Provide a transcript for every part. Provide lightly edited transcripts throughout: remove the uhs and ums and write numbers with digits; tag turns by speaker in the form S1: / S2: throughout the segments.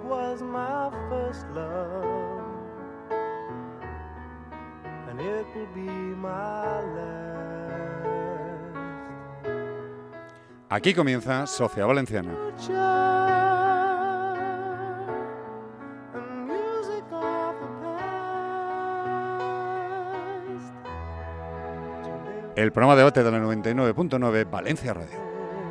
S1: was my first love, and it will be my last.
S2: Aquí comienza Sociedad Valenciana. El programa de debate de la 99.9 Valencia Radio.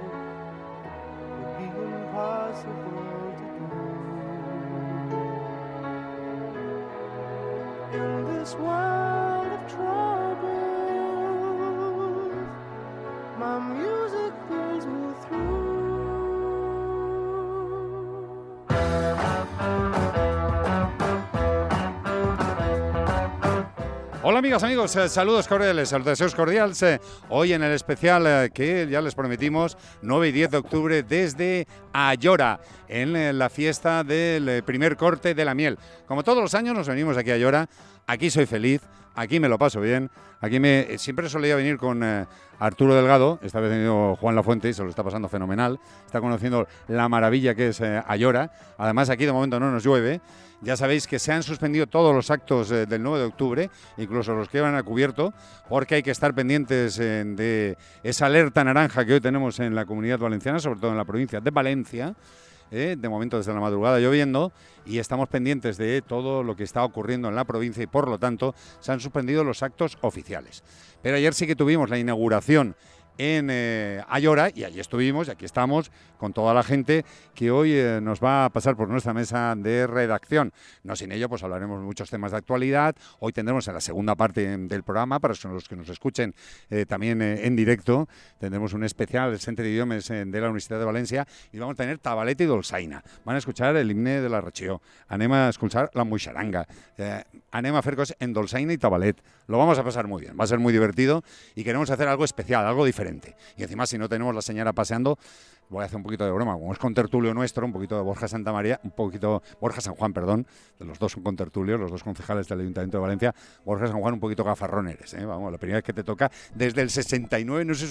S2: Hola amigas, amigos, saludos cordiales, deseos cordiales. Hoy en el especial que ya les prometimos, 9 y 10 de octubre desde Ayora, en la fiesta del primer corte de la miel. Como todos los años nos venimos aquí a Ayora, aquí soy feliz, aquí me lo paso bien, siempre solía venir con Arturo Delgado, esta vez ha venido Juan Lafuente y se lo está pasando fenomenal, está conociendo la maravilla que es Ayora, además aquí de momento no nos llueve. Ya sabéis que se han suspendido todos los actos del 9 de octubre, incluso los que iban a cubierto, porque hay que estar pendientes de esa alerta naranja que hoy tenemos en la Comunidad Valenciana, sobre todo en la provincia de Valencia. De momento desde la madrugada lloviendo, y estamos pendientes de todo lo que está ocurriendo en la provincia y por lo tanto se han suspendido los actos oficiales. Pero ayer sí que tuvimos la inauguración en Ayora y allí estuvimos y aquí estamos con toda la gente que hoy nos va a pasar por nuestra mesa de redacción. No sin ello, pues hablaremos de muchos temas de actualidad. Hoy tendremos en la segunda parte del programa, para los que nos escuchen también en directo, tendremos un especial del Centre d'Idiomes de la Universidad de Valencia y vamos a tener Tabalet y Dolçaina. Van a escuchar el himne de la Regió, anem a escuchar la Muixaranga, anem a fer coses en Dolçaina y Tabalet. Lo vamos a pasar muy bien, va a ser muy divertido y queremos hacer algo especial, algo diferente. Y encima, si no tenemos la señora paseando, voy a hacer un poquito de broma, como es contertulio nuestro, un poquito de Borja Santamaría, Borja San Juan, perdón, los dos son contertulios, los dos concejales del Ayuntamiento de Valencia. Borja San Juan un poquito gafarrón eres, vamos, la primera vez que te toca, desde el 69 no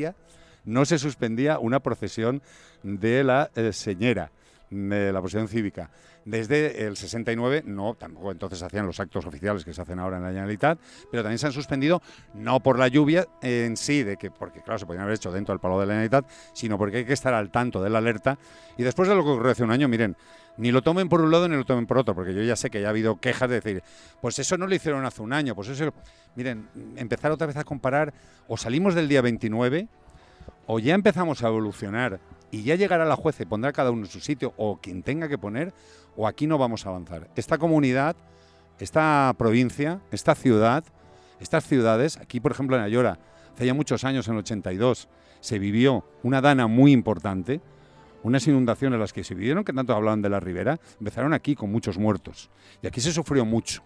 S2: se suspendía una procesión de la señera, de la procesión cívica. Desde el 69, no, tampoco entonces hacían los actos oficiales que se hacen ahora en la Generalitat, pero también se han suspendido, no por la lluvia en sí, porque claro, se podían haber hecho dentro del Palau de la Generalitat, sino porque hay que estar al tanto de la alerta. Y después de lo que ocurrió hace un año, miren, ni lo tomen por un lado ni lo tomen por otro, porque yo ya sé que ya ha habido quejas de decir, pues eso no lo hicieron hace un año, pues eso... Miren, empezar otra vez a comparar, o salimos del día 29, o ya empezamos a evolucionar y ya llegará la jueza y pondrá cada uno en su sitio, o quien tenga que poner, o aquí no vamos a avanzar. Esta comunidad, esta provincia, esta ciudad, estas ciudades, aquí por ejemplo en Ayora, hace ya muchos años, en el 82, se vivió una dana muy importante, unas inundaciones las que se vivieron, que tanto hablaban de la ribera, empezaron aquí con muchos muertos. Y aquí se sufrió mucho.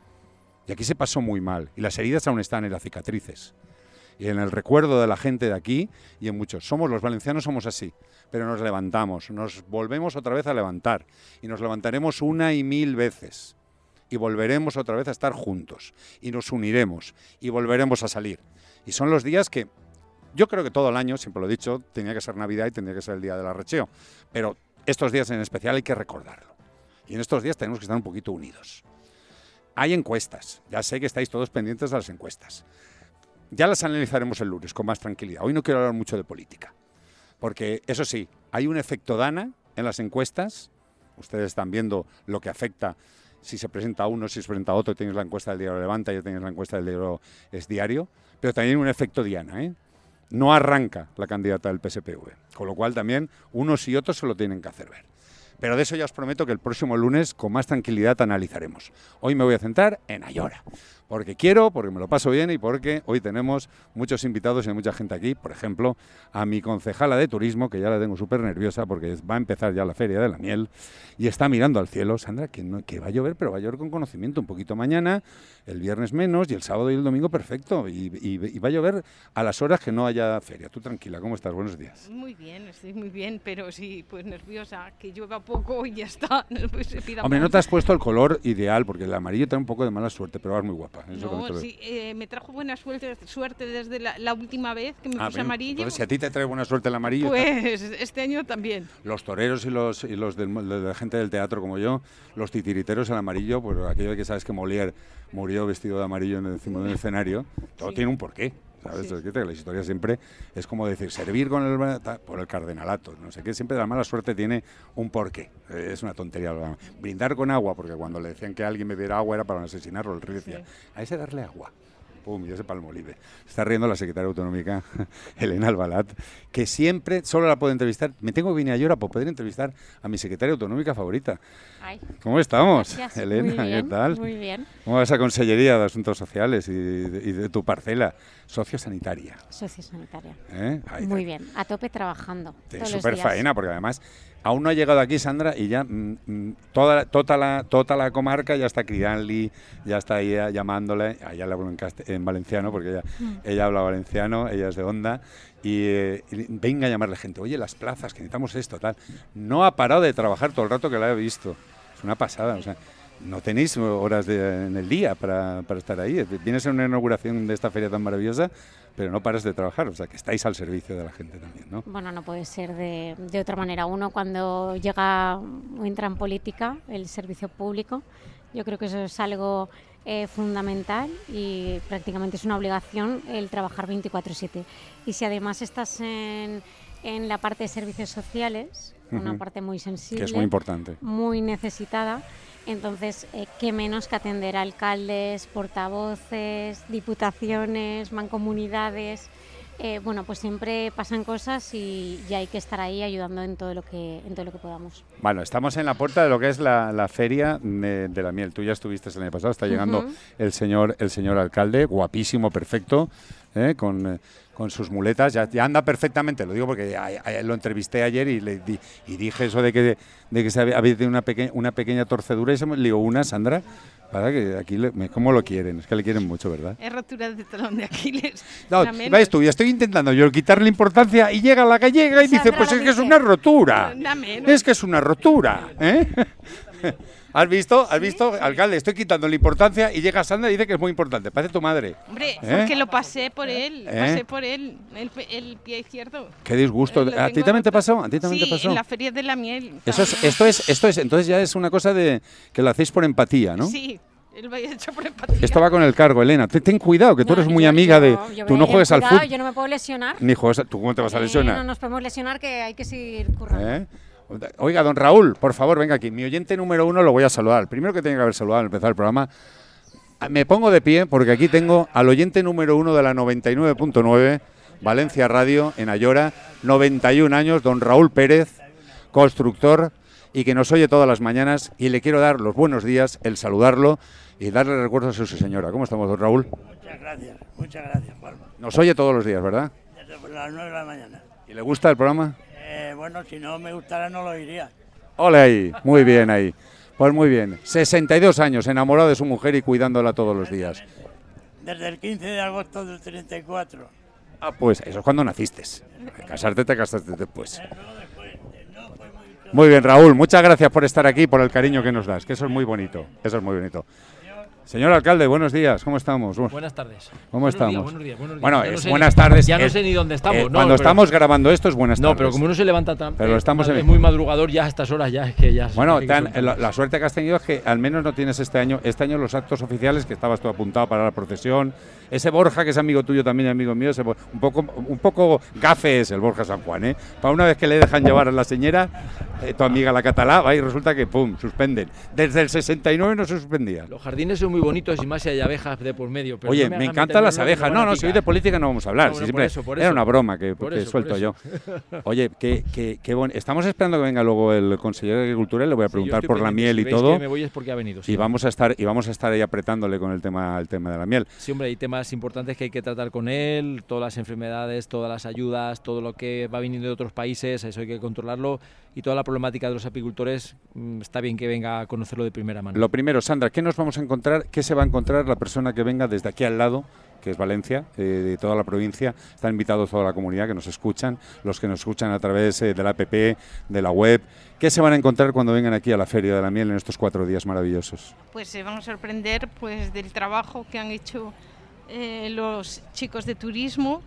S2: Y aquí se pasó muy mal. Y las heridas aún están en las cicatrices. Y en el recuerdo de la gente de aquí y en muchos. Los valencianos somos así, pero nos levantamos, nos volvemos otra vez a levantar y nos levantaremos una y mil veces y volveremos otra vez a estar juntos y nos uniremos y volveremos a salir. Y son los días que yo creo que todo el año, siempre lo he dicho, tenía que ser Navidad y tendría que ser el día de la Regió, pero estos días en especial hay que recordarlo. Y en estos días tenemos que estar un poquito unidos. Hay encuestas, ya sé que estáis todos pendientes de las encuestas. Ya las analizaremos el lunes con más tranquilidad. Hoy no quiero hablar mucho de política, porque eso sí, hay un efecto Dana en las encuestas. Ustedes están viendo lo que afecta si se presenta uno, si se presenta otro. Tenéis la encuesta del diario Levanta, ya tenéis la encuesta del diario Es Diario, pero también un efecto Diana, No arranca la candidata del PSPV, con lo cual también unos y otros se lo tienen que hacer ver. Pero de eso ya os prometo que el próximo lunes con más tranquilidad analizaremos. Hoy me voy a centrar en Ayora, porque me lo paso bien y porque hoy tenemos muchos invitados y mucha gente aquí. Por ejemplo, a mi concejala de turismo, que ya la tengo súper nerviosa porque va a empezar ya la Feria de la Miel y está mirando al cielo. Sandra, que va a llover, pero va a llover con conocimiento, un poquito mañana, el viernes menos y el sábado y el domingo perfecto. Y va a llover a las horas que no haya feria. Tú tranquila, ¿cómo estás? Buenos días.
S3: Muy bien, estoy muy bien, pero sí, pues nerviosa, que llueva poco y ya está.
S2: Hombre, no te has puesto el color ideal, porque el amarillo te da un poco de mala suerte, pero vas muy guapa. culpa. Eso también
S3: No,
S2: te lo
S3: sí, me trajo buena suerte desde la última vez que me puse
S2: bien.
S3: amarillo.
S2: Entonces, si a ti te trae buena suerte el amarillo...
S3: Pues este año también.
S2: Los toreros y los de la gente del teatro como yo, los titiriteros el amarillo, pues aquello de que sabes que Molière murió vestido de amarillo encima de un escenario, todo tiene un porqué. ¿Sabes? Sí. Es que la historia siempre es como decir, servir por el cardenalato, no sé qué, siempre la mala suerte tiene un porqué, es una tontería. Brindar con agua, porque cuando le decían que alguien bebiera agua era para asesinarlo, el rey decía, a ese darle agua. Pum, y ese palmolive. Está riendo la secretaria autonómica, Elena Albalat, que siempre solo la puedo entrevistar. Me tengo que venir a Ayora para poder entrevistar a mi secretaria autonómica favorita.
S4: Ay.
S2: ¿Cómo estamos,
S4: Gracias.
S2: Elena?
S4: Muy bien,
S2: ¿Qué tal?
S4: Muy bien.
S2: ¿Cómo va esa Consellería de Asuntos Sociales y de tu parcela sociosanitaria?
S4: Sociosanitaria. Muy bien, a tope trabajando.
S2: Es súper faena, porque además aún no ha llegado aquí Sandra y ya toda la comarca ya está criando, ya está ahí llamándole, allá le hablo en valenciano porque ella habla valenciano, ella es de Onda, y venga a llamarle gente, oye, las plazas, que necesitamos esto, tal. No ha parado de trabajar todo el rato que la he visto. Es una pasada, o sea, no tenéis horas en el día para estar ahí. Vienes a una inauguración de esta feria tan maravillosa, pero no paras de trabajar, o sea, que estáis al servicio de la gente también, ¿no?
S4: Bueno, no puede ser de otra manera. Uno cuando entra en política, el servicio público, yo creo que eso es algo fundamental y prácticamente es una obligación el trabajar 24/7. Y si además estás en la parte de servicios sociales, una parte muy sensible,
S2: que es muy importante,
S4: muy necesitada, entonces qué menos que atender a alcaldes, portavoces, diputaciones, mancomunidades. Bueno, pues siempre pasan cosas y hay que estar ahí ayudando en todo lo que podamos.
S2: Bueno, estamos en la puerta de lo que es la feria de la miel. Tú ya estuviste el año pasado, está llegando el señor alcalde, guapísimo, perfecto, con sus muletas, ya anda perfectamente, lo digo porque lo entrevisté ayer y dije eso de que había tenido una pequeña torcedura y se me lió una, Sandra. Para que aquí, ¿cómo lo quieren? Es que le quieren mucho, ¿verdad?
S3: Es rotura de talón de Aquiles.
S2: No, ves tú, ya estoy intentando yo quitarle importancia y llega la gallega y dice, pues es que es una rotura. Es que es una rotura, ¿eh? ¿Has visto? ¿Has visto? Alcalde, estoy quitando la importancia y llega Sandra y dice que es muy importante. Parece tu madre.
S3: Hombre, porque lo pasé por él. Pasé por él, el pie izquierdo.
S2: Qué disgusto. ¿A ti también te pasó? ¿A ti también te pasó?
S3: En la feria de la miel.
S2: Esto es, entonces ya es una cosa de que lo hacéis por empatía, ¿no?
S3: Sí. Él va hecho por empatía.
S2: Esto va con el cargo, Elena. Ten cuidado, que tú eres muy amiga de... Tú no juegas al fútbol.
S4: Yo no me puedo lesionar.
S2: Ni juegas. ¿Tú cómo te vas a lesionar?
S4: No nos podemos lesionar, que hay que seguir currando.
S2: Oiga, don Raúl, por favor, venga aquí. Mi oyente número 1 lo voy a saludar. El primero que tiene que haber saludado al empezar el programa. Me pongo de pie porque aquí tengo al oyente número 1 de la 99.9, Valencia Radio, en Ayora, 91 años, don Raúl Pérez, constructor, y que nos oye todas las mañanas. Y le quiero dar los buenos días, el saludarlo y darle recuerdos a su señora. ¿Cómo estamos, don Raúl?
S5: Muchas gracias, Juanma.
S2: Nos oye todos los días, ¿verdad?
S5: Desde las 9 de la mañana.
S2: ¿Y le gusta el programa?
S5: Bueno, si no me gustara no lo oiría.
S2: Ole ahí, muy bien ahí. Pues muy bien, 62 años, enamorado de su mujer y cuidándola todos los días.
S5: Desde el 15 de agosto del 34.
S2: Ah, pues eso es cuando naciste. Casarte te casaste después. Muy bien, Raúl, muchas gracias por estar aquí, por el cariño que nos das, que eso es muy bonito, eso es muy bonito. Señor alcalde, buenos días, ¿cómo estamos?
S6: Buenas tardes.
S2: ¿Cómo estamos?
S6: Buenos días.
S2: Bueno, es buenas tardes.
S6: Ya no sé ni dónde estamos.
S2: Cuando estamos grabando esto es buenas tardes.
S6: No, pero como uno se levanta tan...
S2: Pero estamos
S6: es muy madrugador ya a estas horas, ya es que ya...
S2: Bueno, la suerte que has tenido es que al menos no tienes este año los actos oficiales, que estabas tú apuntado para la procesión. Ese Borja, que es amigo tuyo también y amigo mío, un poco gafe es el Borja San Juan, ¿eh? Para una vez que le dejan llevar a la señora, tu amiga la catalá, va y resulta que, pum, suspenden. Desde el 69 no se suspendía.
S6: Los jardines son muy bonitos y más si hay abejas de por medio. Pero
S2: oye,
S6: no
S2: me encantan las abejas. No, si hoy de política no vamos a hablar.
S6: No,
S2: si
S6: bueno,
S2: siempre
S6: por eso.
S2: Era una broma que suelto yo. Oye, qué bueno. Estamos esperando que venga luego el consejero de Agricultura y le voy a preguntar por la miel y todo.
S6: Que me voy es porque ha venido. Sí.
S2: Y vamos a estar ahí apretándole con el tema de la miel.
S6: Sí, hombre, hay temas importantes que hay que tratar con él, todas las enfermedades, todas las ayudas, todo lo que va viniendo de otros países, eso hay que controlarlo, y toda la problemática de los apicultores, está bien que venga a conocerlo de primera mano.
S2: Lo primero, Sandra, ¿qué nos vamos a encontrar? ¿Qué se va a encontrar la persona que venga desde aquí al lado que es Valencia, de toda la provincia. Están invitados toda la comunidad que nos escuchan, los que nos escuchan a través de la app, de la web. ¿Qué se van a encontrar cuando vengan aquí a la Feria de la Miel en estos 4 días maravillosos?
S3: Pues se van a sorprender pues del trabajo que han hecho los chicos de turismo,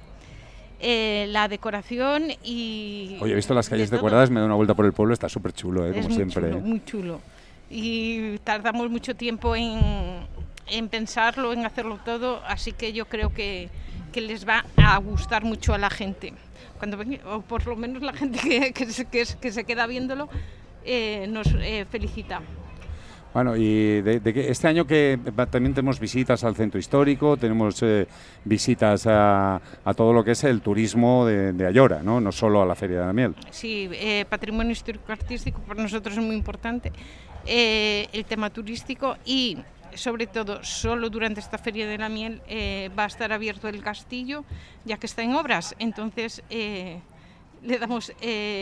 S3: la decoración y...
S2: Oye, he visto las calles
S3: de todo.
S2: decoradas, me he dado una vuelta por el pueblo, está súper chulo,
S3: Es
S2: como
S3: muy
S2: siempre.
S3: chulo, muy chulo. Y tardamos mucho tiempo en pensarlo, en hacerlo todo, así que yo creo que les va a gustar mucho a la gente. Cuando o por lo menos la gente que se queda viéndolo nos felicita.
S2: Bueno, y de que este año que también tenemos visitas al centro histórico, tenemos visitas a todo lo que es el turismo de Ayora, ¿no? No solo a la Feria de la Miel.
S3: Sí, patrimonio histórico-artístico para nosotros es muy importante, el tema turístico y sobre todo solo durante esta Feria de la Miel va a estar abierto el castillo, ya que está en obras, entonces le damos,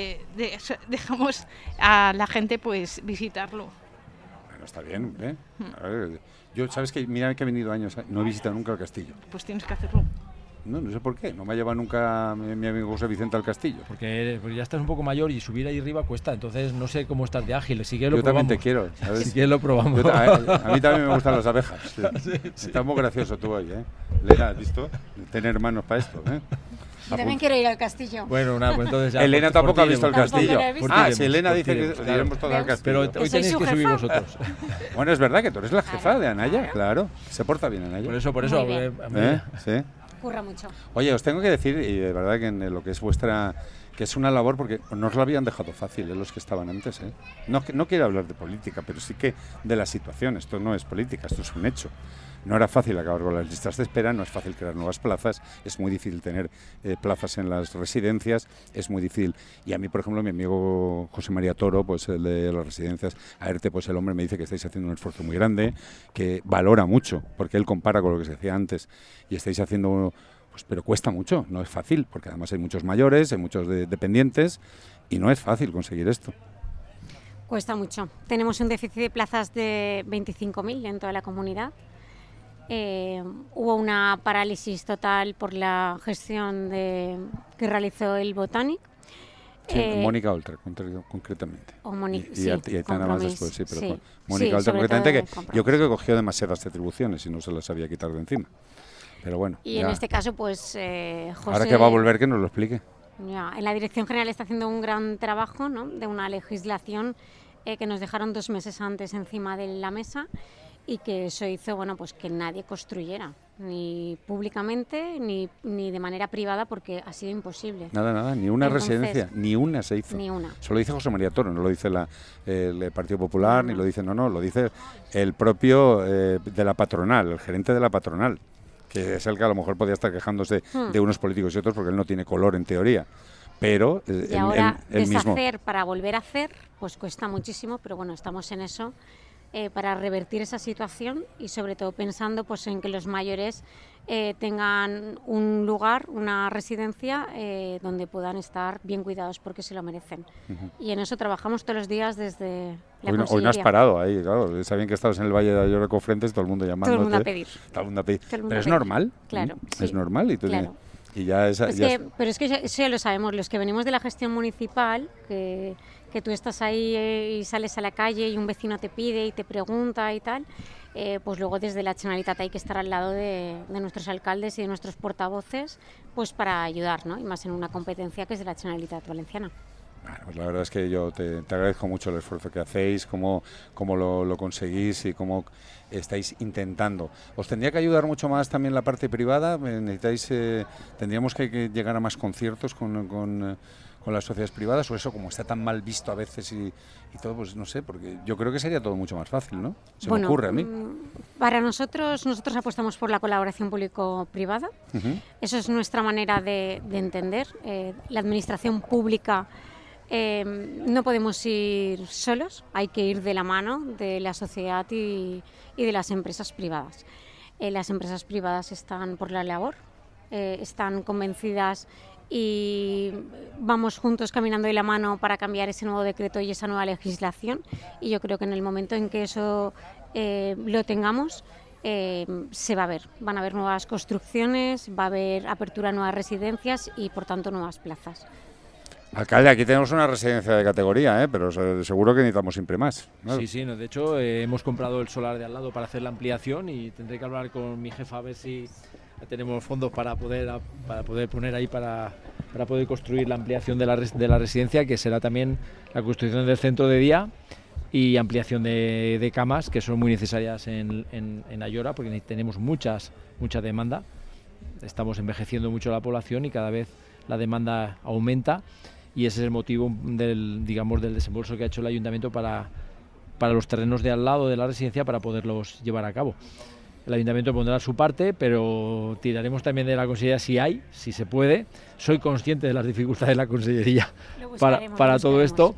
S3: dejamos a la gente pues visitarlo.
S2: Bueno, está bien, ¿eh? A ver, yo, ¿sabes qué? Mira que he venido años, no he visitado nunca el castillo.
S3: Pues tienes que hacerlo.
S2: No sé por qué, no me ha llevado nunca mi amigo José Vicente al castillo.
S6: Porque ya estás un poco mayor y subir ahí arriba cuesta, entonces no sé cómo estás de ágil. Si quieres
S2: Yo
S6: lo probamos.
S2: también te quiero, ¿sabes?
S6: Si quieres lo probamos.
S2: A mí también me gustan las abejas. Sí. Está muy gracioso tú hoy, ¿eh? Elena, ¿has visto? Tener manos para esto, ¿eh?
S4: Yo también quiero ir al castillo.
S6: Bueno, nada, pues entonces ya.
S2: Elena tampoco ha visto el castillo.
S6: Ah,
S2: si Elena dice que iremos todos al castillo.
S6: Pero hoy tenéis que subir vosotros.
S2: Bueno, es verdad que tú eres la jefa de Anaya, claro. Se porta bien Anaya.
S6: Por eso.
S2: Sí.
S4: Curra mucho.
S2: Oye, os tengo que decir, y de verdad que en lo que es vuestra, que es una labor, porque no os lo habían dejado fácil los que estaban antes. No quiero hablar de política, pero sí que de la situación. Esto no es política, esto es un hecho. No era fácil acabar con las listas de espera, no es fácil crear nuevas plazas, es muy difícil tener plazas en las residencias, es muy difícil. Y a mí, por ejemplo, mi amigo José María Toro, pues el de las residencias, AERTE, pues el hombre me dice que estáis haciendo un esfuerzo muy grande, que valora mucho, porque él compara con lo que se hacía antes, y estáis haciendo, pues, pero cuesta mucho, no es fácil, porque además hay muchos mayores, hay muchos dependientes, y no es fácil conseguir esto.
S4: Cuesta mucho. Tenemos un déficit de plazas de 25.000 en toda la comunidad. Hubo una parálisis total por la gestión que realizó el Botanic.
S2: Sí, Mónica Oltra, concretamente. Y Aitana más después, sí, pero sí, Mónica Oltra, concretamente, que yo creo que cogió demasiadas atribuciones y no se las había quitado de encima. Pero bueno.
S4: Y ya. En este caso, pues José...
S2: Ahora que va a volver, que nos lo explique.
S4: Ya, en la Dirección General está haciendo un gran trabajo, ¿no?, de una legislación que nos dejaron 2 meses antes encima de la mesa, y que eso hizo, bueno, pues que nadie construyera, ni públicamente ni de manera privada, porque ha sido imposible.
S2: Nada, ni una residencia, ni una se hizo.
S4: Ni una.
S2: Solo dice José María Toro, no lo dice el Partido Popular, ni lo dice, lo dice el propio de la patronal, el gerente de la patronal, que es el que a lo mejor podía estar quejándose de unos políticos y otros, porque él no tiene color en teoría. Pero
S4: y ahora
S2: él
S4: deshacer
S2: mismo.
S4: Para volver a hacer, pues cuesta muchísimo, pero bueno, estamos en eso. Para revertir esa situación y sobre todo pensando pues en que los mayores tengan un lugar, una residencia donde puedan estar bien cuidados, porque se lo merecen. Y en eso trabajamos todos los días desde la Consellería.
S2: Hoy no has parado ahí, claro. Sabían que estabas en el Valle de Ayora con Frentes, todo el mundo llamándote.
S4: Todo el mundo a pedir.
S2: Pero es normal.
S4: Claro.
S2: Es
S4: sí,
S2: normal.
S4: Claro.
S2: Y ya
S4: pero es que eso ya lo sabemos, los que venimos de la gestión municipal, que tú estás ahí y sales a la calle y un vecino te pide y te pregunta y tal, pues luego desde la Generalitat hay que estar al lado de nuestros alcaldes y de nuestros portavoces, pues para ayudar, ¿no? Y más en una competencia que es de la Generalitat Valenciana.
S2: Bueno, pues la verdad es que yo te agradezco mucho el esfuerzo que hacéis, cómo lo conseguís y cómo estáis intentando. ¿Os tendría que ayudar mucho más también la parte privada? ¿Tendríamos que llegar a más conciertos con las sociedades privadas, o eso, como está tan mal visto a veces y todo, pues no sé, porque yo creo que sería todo mucho más fácil, ¿no? Me ocurre a mí.
S4: Para nosotros apostamos por la colaboración público-privada. Eso es nuestra manera de entender. La administración pública, no podemos ir solos, hay que ir de la mano de la sociedad y de las empresas privadas. Las empresas privadas están por la labor, están convencidas y vamos juntos caminando de la mano para cambiar ese nuevo decreto y esa nueva legislación, y yo creo que en el momento en que eso lo tengamos, se va a ver. Van a haber nuevas construcciones, va a haber apertura a nuevas residencias y, por tanto, nuevas plazas.
S2: Alcalde, aquí tenemos una residencia de categoría, pero seguro que necesitamos siempre más, ¿no?
S6: Sí, no, de hecho hemos comprado el solar de al lado para hacer la ampliación y tendré que hablar con mi jefa a ver si tenemos fondos para poder poner ahí para poder construir la ampliación de la residencia, que será también la construcción del centro de día y ampliación de camas, que son muy necesarias en Ayora, porque tenemos mucha demanda. Estamos envejeciendo mucho la población y cada vez la demanda aumenta, y ese es el motivo del desembolso que ha hecho el ayuntamiento para los terrenos de al lado de la residencia, para poderlos llevar a cabo. El ayuntamiento pondrá su parte, pero tiraremos también de la consellería si se puede. Soy consciente de las dificultades de la consellería para todo esto,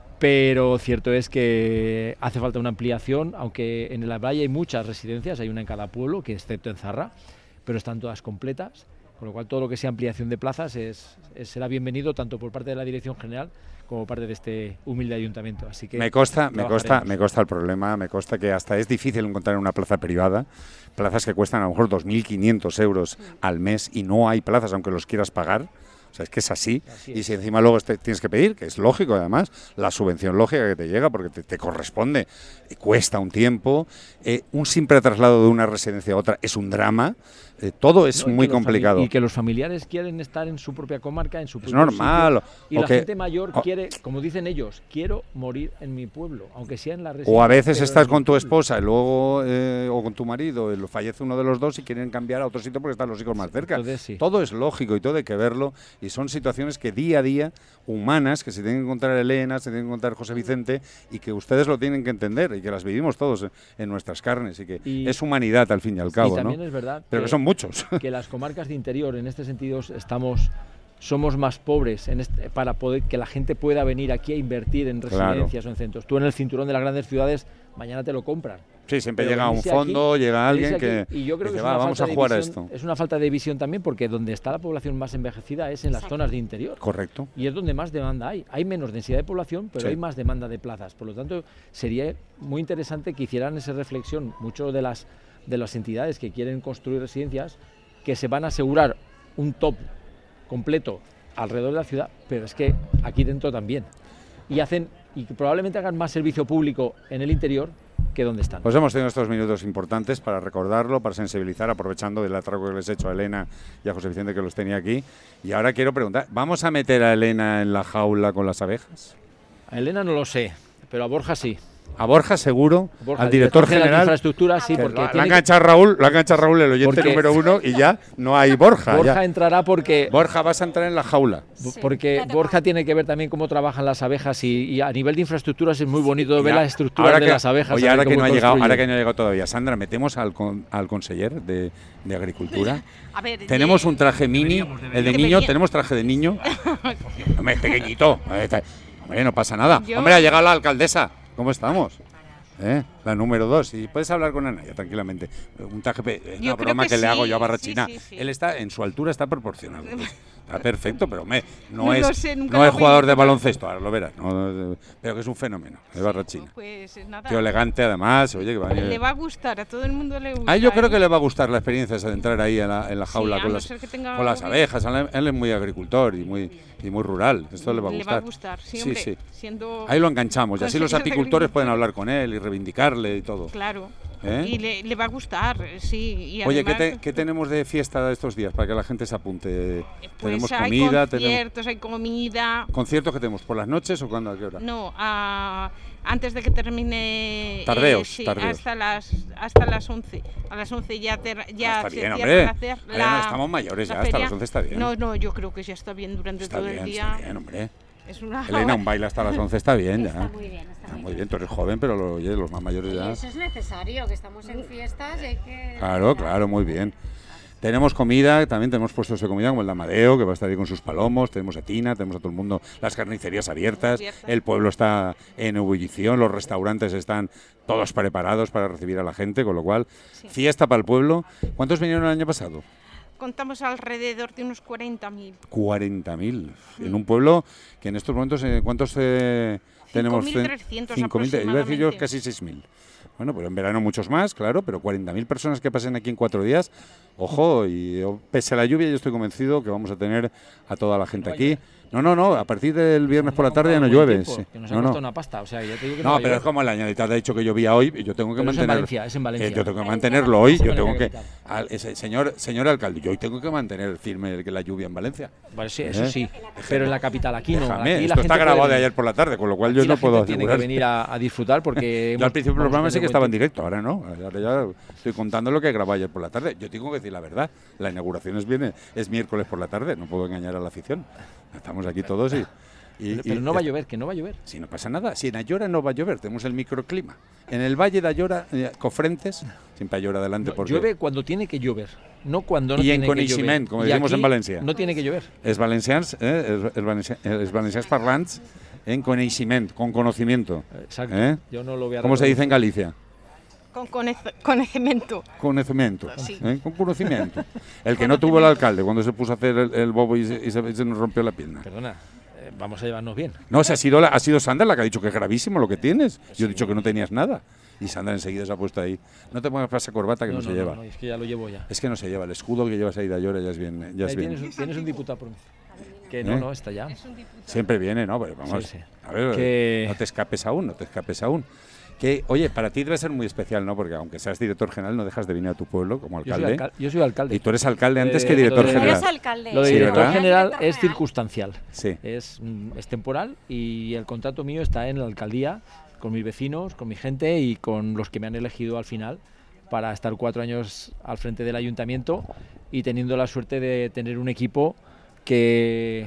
S6: pero cierto es que hace falta una ampliación, aunque en el valle hay muchas residencias, hay una en cada pueblo, que excepto en Zarra, pero están todas completas, con lo cual todo lo que sea ampliación de plazas será bienvenido tanto por parte de la Dirección General como parte de este humilde ayuntamiento. Así que
S2: me consta el problema, me consta que hasta es difícil encontrar una plaza privada, plazas que cuestan a lo mejor 2.500 euros al mes y no hay plazas aunque los quieras pagar. O sea, es que es así y si encima luego tienes que pedir, que es lógico además, la subvención lógica que te llega porque te corresponde, cuesta un tiempo, un simple traslado de una residencia a otra es un drama, todo es muy complicado.
S6: Y que los familiares quieren estar en su propia comarca, en su propio
S2: normal
S6: sitio, y la gente mayor quiere, como dicen ellos, quiero morir en mi pueblo, aunque sea en la residencia.
S2: O a veces estás con tu esposa y luego, o con tu marido, y fallece uno de los dos y quieren cambiar a otro sitio porque están los hijos más cerca.
S6: Entonces, sí.
S2: Todo es lógico y todo hay que verlo, y son situaciones que día a día, humanas, que se tienen que encontrar Elena, se tienen que encontrar José Vicente, y que ustedes lo tienen que entender y que las vivimos todos en nuestras carnes, y que es humanidad al fin y al cabo,
S6: y también,
S2: ¿no?
S6: Es verdad
S2: pero que son muchos.
S6: Que las comarcas de interior en este sentido somos más pobres para poder que la gente pueda venir aquí a invertir en residencias o en centros. Tú en el cinturón de las grandes ciudades mañana te lo compran.
S2: Sí, siempre llega un fondo, llega alguien que dice, vamos a jugar a esto.
S6: Es una falta de visión también, porque donde está la población más envejecida es en las zonas de interior.
S2: Correcto.
S6: Y es donde más demanda hay. Hay menos densidad de población, pero hay más demanda de plazas. Por lo tanto, sería muy interesante que hicieran esa reflexión muchos de las entidades que quieren construir residencias, que se van a asegurar un top completo alrededor de la ciudad, pero es que aquí dentro también. Y probablemente hagan más servicio público en el interior que donde están.
S2: Pues hemos tenido estos minutos importantes para recordarlo, para sensibilizar, aprovechando del atraco que les he hecho a Elena y a José Vicente, que los tenía aquí. Y ahora quiero preguntar, ¿vamos a meter a Elena en la jaula con las abejas?
S6: A Elena no lo sé, pero a Borja sí.
S2: A Borja seguro,
S6: Borja,
S2: al director general
S6: de infraestructura, sí, porque
S2: la ha enganchado Raúl, el oyente número 1, y ya no hay Borja.
S6: Borja entrará porque...
S2: Borja, vas a entrar en la jaula.
S6: Porque Borja tiene que ver también cómo trabajan las abejas, y a nivel de infraestructuras es muy bonito ver las estructuras de las abejas.
S2: Oye, ahora que no ha llegado todavía, Sandra, metemos al conseller de Agricultura.
S3: A ver,
S2: tenemos un traje mini, el de niño, tenemos traje de niño. Hombre, pequeñito. Hombre, no pasa nada. Hombre, ha llegado la alcaldesa. ¿Cómo estamos? La número 2. Y puedes hablar con Anaya tranquilamente. Un traje, una broma que le hago yo a Barrachina. Sí. Él está, en su altura está proporcionado. Está perfecto, pero no es jugador de baloncesto, ahora lo verás. Pero que es un fenómeno, de Barrachina.
S3: Pues nada.
S2: Tío elegante, además. Oye, que
S3: le va a gustar, a todo el mundo le gusta.
S2: Yo creo que le va a gustar la experiencia esa de entrar ahí en la jaula con las abejas. Él es muy agricultor y muy rural. Esto le va a gustar.
S3: Le va a gustar, siempre.
S2: Sí. Ahí lo enganchamos y así los apicultores pueden hablar con él y reivindicarle y todo.
S3: Claro. Y le va a gustar, sí. Y
S2: oye,
S3: además,
S2: ¿qué tenemos de fiesta estos días para que la gente se apunte?
S3: Pues
S2: tenemos
S3: hay
S2: comida,
S3: conciertos, hay comida.
S2: ¿Conciertos que tenemos? ¿Por las noches o cuándo? ¿A qué hora?
S3: No, antes de que termine.
S2: Tardeos.
S3: Hasta las 11. A las 11 ya
S2: está
S3: se
S2: bien,
S3: cierra
S2: hombre. Estamos mayores ya,
S3: feria.
S2: hasta las 11 está bien.
S3: No, yo creo que ya está bien durante todo el día.
S2: Está bien, hombre.
S3: Una
S2: Elena, un baile hasta las 11 está bien ya.
S4: Está muy bien,
S2: muy bien. Tú eres joven, pero los más mayores ya.
S4: Y eso es necesario, que estamos en fiestas y hay que...
S2: Claro, muy bien. Tenemos comida, también tenemos puestos de comida como el de Amadeo, que va a estar ahí con sus palomos, tenemos a Tina, tenemos a todo el mundo, las carnicerías abiertas, el pueblo está en ebullición, los restaurantes están todos preparados para recibir a la gente, con lo cual, fiesta para el pueblo. ¿Cuántos vinieron el año pasado?
S3: Contamos alrededor de unos 40.000.
S2: 40.000. En un pueblo que en estos momentos, ¿cuántos tenemos
S3: 5.300
S2: 5.000, iba a decir yo
S3: aproximadamente.
S2: casi 6.000. Bueno, pero en verano muchos más, claro, pero 40.000 personas que pasen aquí en 4 días, ojo, y pese a la lluvia yo estoy convencido que vamos a tener a toda la gente aquí. No, a partir del viernes por la tarde ya no llueve. Sí.
S6: Que nos ha costado una pasta, o sea, ya te digo que
S2: No,
S6: va a
S2: pero
S6: llover.
S2: es como el Añaditas ha dicho que llovía hoy y yo tengo que
S6: Pero
S2: mantener.
S6: es en Valencia.
S2: Yo tengo que mantenerlo hoy.
S6: Es en
S2: Yo tengo
S6: Valencia
S2: que.
S6: capital.
S2: Señor alcalde, yo hoy tengo que mantener firme que la lluvia en Valencia.
S6: Vale, sí, eso sí, pero en la capital, aquí no.
S2: Déjame,
S6: Aquí la
S2: esto está
S6: gente
S2: grabado
S6: puede
S2: de
S6: venir.
S2: ayer por la tarde, con lo cual
S6: Aquí
S2: yo
S6: la
S2: no puedo
S6: gente tiene que
S2: asegurar.
S6: venir a disfrutar porque
S2: Yo al principio del
S6: vamos a
S2: programa sí
S6: tener
S2: que estaba en
S6: buen
S2: directo, ahora no. Ahora ya estoy contando lo que grabé ayer por la tarde. Yo tengo que decir la verdad. La inauguración es miércoles por la tarde, no puedo engañar a la afición. Estamos aquí todos
S6: Pero no va a llover, que no va a llover.
S2: Si no pasa nada, si en Ayora no va a llover, tenemos el microclima. En el valle de Ayora, Cofrentes, siempre Ayora adelante
S6: No,
S2: porque
S6: llueve cuando tiene que llover, no cuando no
S2: Y en
S6: tiene que llover.
S2: coneixement, como
S6: Y
S2: decimos
S6: aquí
S2: en Valencia.
S6: No tiene que llover.
S2: els valencians, els valencians parlants en coneixement, con conocimiento.
S6: Exacto.
S2: ¿Eh?
S6: Yo no lo voy a
S2: ¿Cómo se dice en
S6: reproducir.
S2: Galicia?
S3: Conocimiento.
S2: Conocimiento,
S3: Sí.
S2: con conocimiento. El que no tuvo el alcalde cuando se puso a hacer el bobo y se nos rompió la pierna.
S6: Perdona, vamos a llevarnos bien.
S2: No, ha sido Sandra la que ha dicho que es gravísimo lo que tienes. Yo he dicho que no tenías nada. Y Sandra enseguida se ha puesto ahí. No te pongas esa corbata que no, se lleva.
S6: No, es que ya lo llevo ya.
S2: Es que no se lleva. El escudo que llevas ahí de Ayora ya es bien.
S6: Ahí tienes un diputado por mí. Que no, está ya.
S2: Siempre viene, ¿no? Pero vamos.
S6: Sí, sí.
S2: A ver,
S6: Que-
S2: no te escapes aún. Que, oye, para ti debe ser muy especial, ¿no? Porque aunque seas director general, no dejas de venir a tu pueblo como alcalde.
S6: Yo soy alcalde.
S2: Y tú eres alcalde antes
S6: Eh,
S2: que director
S6: lo de-
S2: general.
S4: Eres alcalde.
S6: Lo de
S2: Sí,
S6: director
S2: ¿verdad?
S6: general
S4: Director
S6: es
S4: general.
S6: circunstancial.
S2: Sí.
S6: Es temporal y el contrato mío está en la alcaldía con mis vecinos, con mi gente y con los que me han elegido al final para estar 4 años al frente del ayuntamiento y teniendo la suerte de tener un equipo que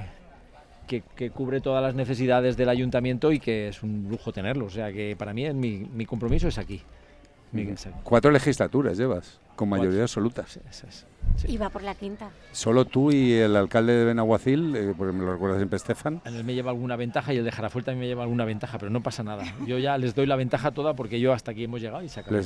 S6: cubre todas las necesidades del ayuntamiento y que es un lujo tenerlo. O sea que para mí mi compromiso es aquí. Es aquí.
S2: 4 legislaturas llevas, con
S6: 4.
S2: mayoría absoluta.
S6: Sí, eso es.
S4: Y va por la quinta.
S2: Solo tú y el alcalde de Benaguacil, porque me lo recuerda siempre Estefan.
S6: En él me lleva alguna ventaja y el de Jaraful también me lleva alguna ventaja, pero no pasa nada. Yo ya les doy la ventaja toda porque yo hasta aquí hemos llegado y se acabó.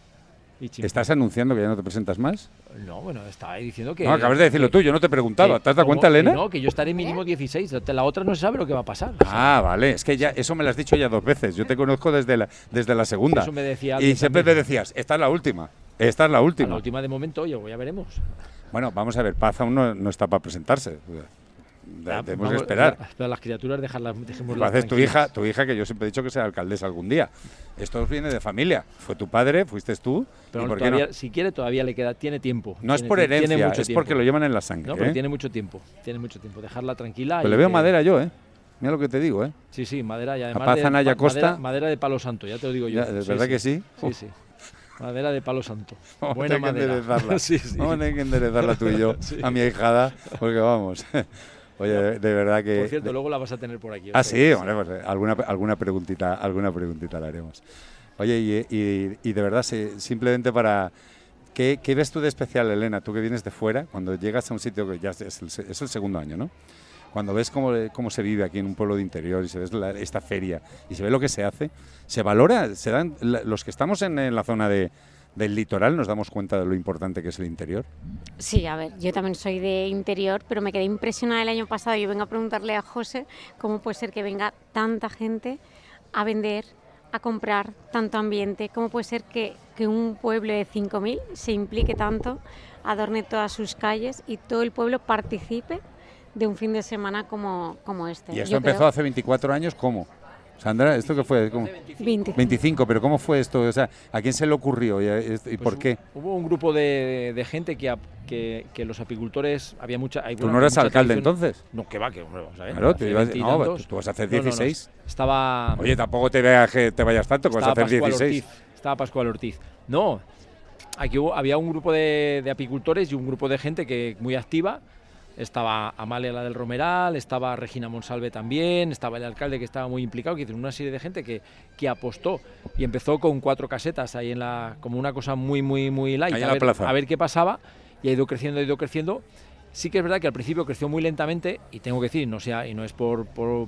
S6: Y chimpún.
S2: ¿Estás anunciando que ya no te presentas más?
S6: No, bueno, estaba diciendo que...
S2: No, acabas de decirlo tú, yo no te he preguntado. ¿Te has dado cuenta, Elena?
S6: No, que yo estaré mínimo 16. La otra no se sabe lo que va a pasar.
S2: Ah, vale, es que ya eso me lo has dicho ya 2 veces. Yo te conozco desde la segunda.
S6: Eso me decía
S2: y
S6: alguien
S2: siempre
S6: también.
S2: me decías, esta es la última. Esta es la
S6: A
S2: última.
S6: la última de momento, oye, ya veremos.
S2: Bueno, vamos a ver, Paz aún no está para presentarse. Tenemos que
S6: Vamos,
S2: esperar.
S6: a las criaturas
S2: Lo
S6: dejémoslas
S2: haces
S6: tranquilas.
S2: tu hija, que yo siempre he dicho que sea alcaldesa algún día. Esto viene de familia. Fue tu padre, fuiste tú.
S6: Pero
S2: ¿Y por qué no?
S6: todavía, si quiere, todavía le queda, tiene tiempo.
S2: No es
S6: Tiene-
S2: por
S6: tiene
S2: herencia,
S6: mucho
S2: es
S6: tiempo.
S2: porque lo llevan en la sangre.
S6: No, pero
S2: ¿eh?
S6: tiene mucho tiempo. Tiene mucho tiempo. Dejarla tranquila.
S2: Pues
S6: y
S2: le veo
S6: que-
S2: madera yo, ¿eh? Mira lo que te digo, ¿eh?
S6: Sí, sí, madera y además
S2: Paz Anaya Costa.
S6: madera de palo santo, ya te lo digo yo.
S2: Ya, ¿de verdad que sí?
S6: Sí, sí. Madera de palo santo.
S2: Vamos a
S6: Buena
S2: tener que
S6: madera.
S2: enderezarla.
S6: Sí, sí.
S2: Vamos a tener que enderezarla tú y yo
S6: Sí.
S2: a mi ahijada, porque vamos. Oye, de verdad que.
S6: Por cierto, luego la vas a tener por aquí. o
S2: Ah,
S6: sea,
S2: sí, hombre, pues alguna preguntita le haremos. Oye, y de verdad, simplemente para. ¿Qué ves tú de especial, Elena? Tú que vienes de fuera, cuando llegas a un sitio que ya es el segundo año, ¿no? Cuando ves cómo se vive aquí en un pueblo de interior y se ve esta feria y se ve lo que se hace, se valora, los que estamos en la zona del litoral nos damos cuenta de lo importante que es el interior.
S4: Sí, a ver, yo también soy de interior, pero me quedé impresionada el año pasado. Yo vengo a preguntarle a José cómo puede ser que venga tanta gente a vender, a comprar, tanto ambiente, cómo puede ser que un pueblo de 5.000 se implique tanto, adorne todas sus calles y todo el pueblo participe de un fin de semana como este.
S2: Y esto
S4: Yo
S2: empezó
S4: creo-
S2: hace 24 años, ¿cómo? Sandra, ¿esto qué fue? ¿Cómo?
S4: 25.
S2: 25, pero ¿cómo fue esto? O sea, ¿a quién se le ocurrió y
S6: pues
S2: por qué?
S6: Hubo un grupo de gente que los apicultores, había mucha... hay
S2: ¿Tú
S6: una-
S2: no eras
S6: mucha
S2: alcalde
S6: tradición-
S2: entonces?
S6: No, que va, que hombre, vamos a ver.
S2: Claro,
S6: hace
S2: tú,
S6: 20 y tantos.
S2: tú vas a hacer
S6: No, no, no,
S2: 16.
S6: Estaba...
S2: Oye, tampoco te veas que te vayas tanto, que vas a
S6: Estaba
S2: hacer
S6: Pascual
S2: 16.
S6: Ortiz, estaba Pascual Ortiz. No, aquí había un grupo de apicultores y un grupo de gente que muy activa. Estaba Amalia, la del Romeral, estaba Regina Monsalve también, estaba el alcalde que estaba muy implicado, que hizo una serie de gente que apostó y empezó con 4 casetas ahí como una cosa muy light,
S2: Ahí en la plaza.
S6: a ver qué pasaba, y ha ido creciendo. Sí que es verdad que al principio creció muy lentamente, y tengo que decir, y no es por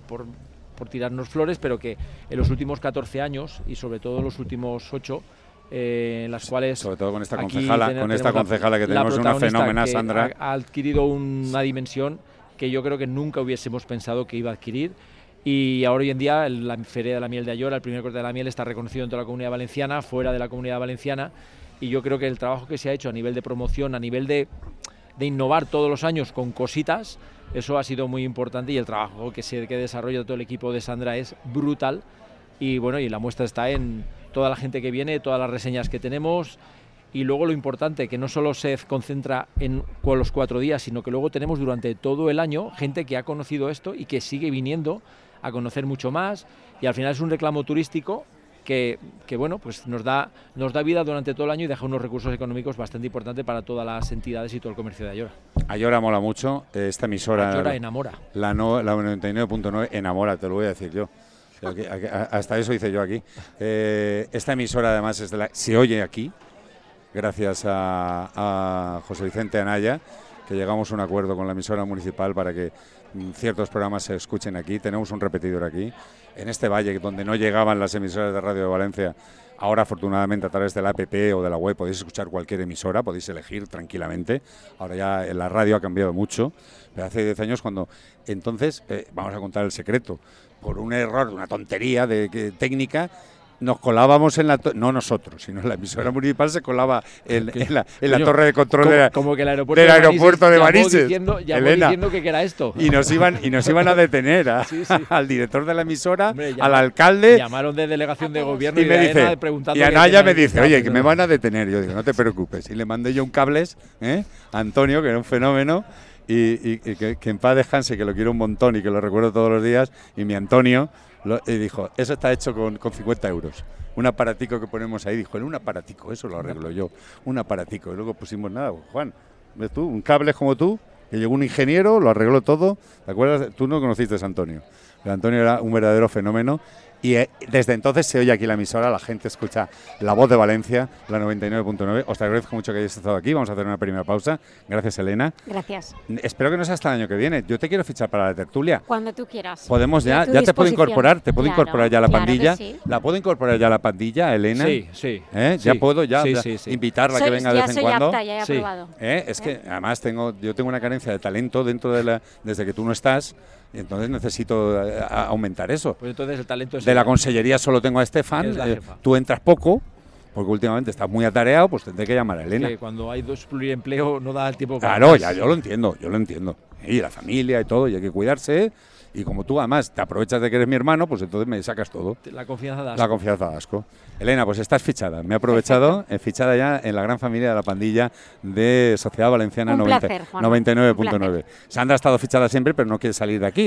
S6: tirarnos flores, pero que en los últimos 14 años y sobre todo en los últimos 8, en las cuales
S2: Sobre todo con esta
S6: aquí
S2: concejala,
S6: tenemos
S2: que tenemos una
S6: protagonista
S2: fenómena,
S6: que
S2: Sandra.
S6: ha adquirido una dimensión que yo creo que nunca hubiésemos pensado que iba a adquirir. Y ahora hoy en día la Feria de la Miel de Ayora, el primer corte de la miel, está reconocido en toda la Comunidad Valenciana, fuera de la Comunidad Valenciana, y yo creo que el trabajo que se ha hecho a nivel de promoción, a nivel de innovar todos los años con cositas, eso ha sido muy importante, y el trabajo que desarrolla todo el equipo de Sandra es brutal. Y bueno, y la muestra está en toda la gente que viene, todas las reseñas que tenemos, y luego lo importante, que no solo se concentra con los 4 días, sino que luego tenemos durante todo el año gente que ha conocido esto y que sigue viniendo a conocer mucho más, y al final es un reclamo turístico que bueno, pues nos da vida durante todo el año y deja unos recursos económicos bastante importantes para todas las entidades y todo el comercio de Ayora.
S2: Ayora mola mucho, esta emisora...
S6: Ayora enamora.
S2: La 99.9 enamora, te lo voy a decir yo. Hasta eso hice yo aquí. Esta emisora además se oye aquí, gracias a José Vicente Anaya, que llegamos a un acuerdo con la emisora municipal para que ciertos programas se escuchen aquí. Tenemos un repetidor aquí, en este valle donde no llegaban las emisoras de Radio de Valencia. Ahora, afortunadamente, a través de la app o de la web podéis escuchar cualquier emisora, podéis elegir tranquilamente. Ahora ya la radio ha cambiado mucho, pero hace 10 años cuando... Entonces, vamos a contar el secreto. Por un error, una tontería técnica, nos colábamos no nosotros, sino la emisora municipal se colaba en la torre de control
S6: como que el
S2: aeropuerto de Manises.
S6: Llamó
S2: Elena,
S6: diciendo que era esto.
S2: Y nos iban a detener
S6: sí.
S2: al director de la emisora, hombre, al alcalde.
S6: Llamaron de delegación de gobierno
S2: y me dice,
S6: preguntando.
S2: Y Anaya me dice, oye, que me van a detener. Yo digo, no te preocupes. Y le mandé yo un cables a Antonio, que era un fenómeno. Y que en paz descanse, que lo quiero un montón y que lo recuerdo todos los días, y mi Antonio y dijo, eso está hecho con 50 euros, un aparatico que ponemos ahí. Dijo, en un aparatico, eso lo arreglo yo, un aparatico. Y luego pusimos nada, Juan, ves tú, un cable como tú, que llegó un ingeniero, lo arregló todo. ¿Te acuerdas? Tú no conociste a Antonio, pero Antonio era un verdadero fenómeno. Y desde entonces se oye aquí la emisora, la gente escucha La Voz de Valencia, la 99.9. Os agradezco mucho que hayáis estado aquí. Vamos a hacer una primera pausa. Gracias, Elena.
S4: Gracias.
S2: Espero que no sea hasta el año que viene. Yo te quiero fichar para la tertulia.
S4: Cuando tú quieras.
S2: Podemos ya te puedo incorporar. Te puedo incorporar ya a la pandilla. Sí. ¿La puedo incorporar ya a la pandilla, Elena?
S6: Sí.
S2: Ya puedo invitarla a que venga de vez en cuando.
S4: Apta, ya he aprobado.
S2: Es que además yo tengo una carencia de talento dentro desde que tú no estás. Y entonces necesito aumentar eso.
S6: Pues entonces el talento es...
S2: De la consellería solo tengo a Estefan, tú entras poco, porque últimamente estás muy atareado, pues tendré que llamar a Elena.
S6: Que cuando hay 2 pluriempleo no da el tiempo para...
S2: Claro, ya yo lo entiendo. Y la familia y todo, y hay que cuidarse. Y como tú además te aprovechas de que eres mi hermano, pues entonces me sacas todo.
S6: La confianza da asco.
S2: La confianza da asco. Elena, pues estás fichada. Me he aprovechado, fichada ya en la gran familia de la pandilla de Sociedad Valenciana 99.9. Sandra ha estado fichada siempre, pero no quiere salir de aquí.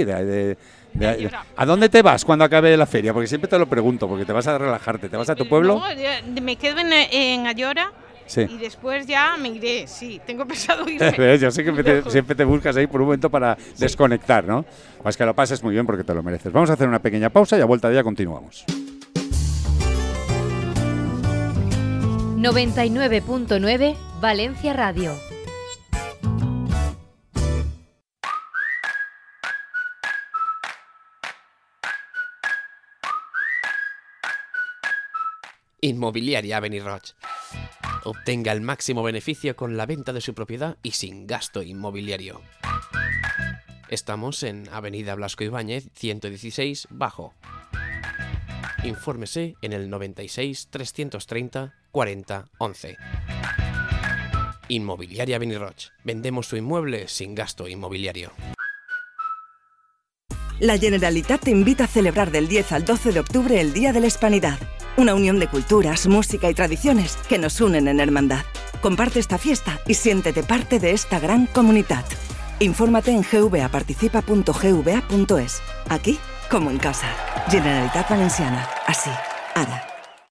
S2: ¿A dónde te vas cuando acabe la feria? Porque siempre te lo pregunto, porque te vas a relajarte. ¿Te vas a tu pueblo?
S3: No, me quedo en Ayora.
S2: Sí.
S3: Y después ya me iré, tengo pensado irme.
S2: Yo sé que siempre te buscas ahí por un momento para desconectar, ¿no? Pues que lo pases muy bien porque te lo mereces. Vamos a hacer una pequeña pausa y a vuelta de ella continuamos.
S7: 99.9 Valencia Radio.
S8: Inmobiliaria Beniroig. Obtenga el máximo beneficio con la venta de su propiedad y sin gasto inmobiliario. Estamos en Avenida Blasco Ibáñez, 116, Bajo. Infórmese en el 96 330 40 11. Inmobiliaria Beniroig. Vendemos su inmueble sin gasto inmobiliario.
S9: La Generalitat te invita a celebrar del 10 al 12 de octubre el Día de la Hispanidad. Una unión de culturas, música y tradiciones que nos unen en hermandad. Comparte esta fiesta y siéntete parte de esta gran comunidad. Infórmate en gva.participa.gva.es. Aquí, como en casa. Generalitat Valenciana. Así, ara.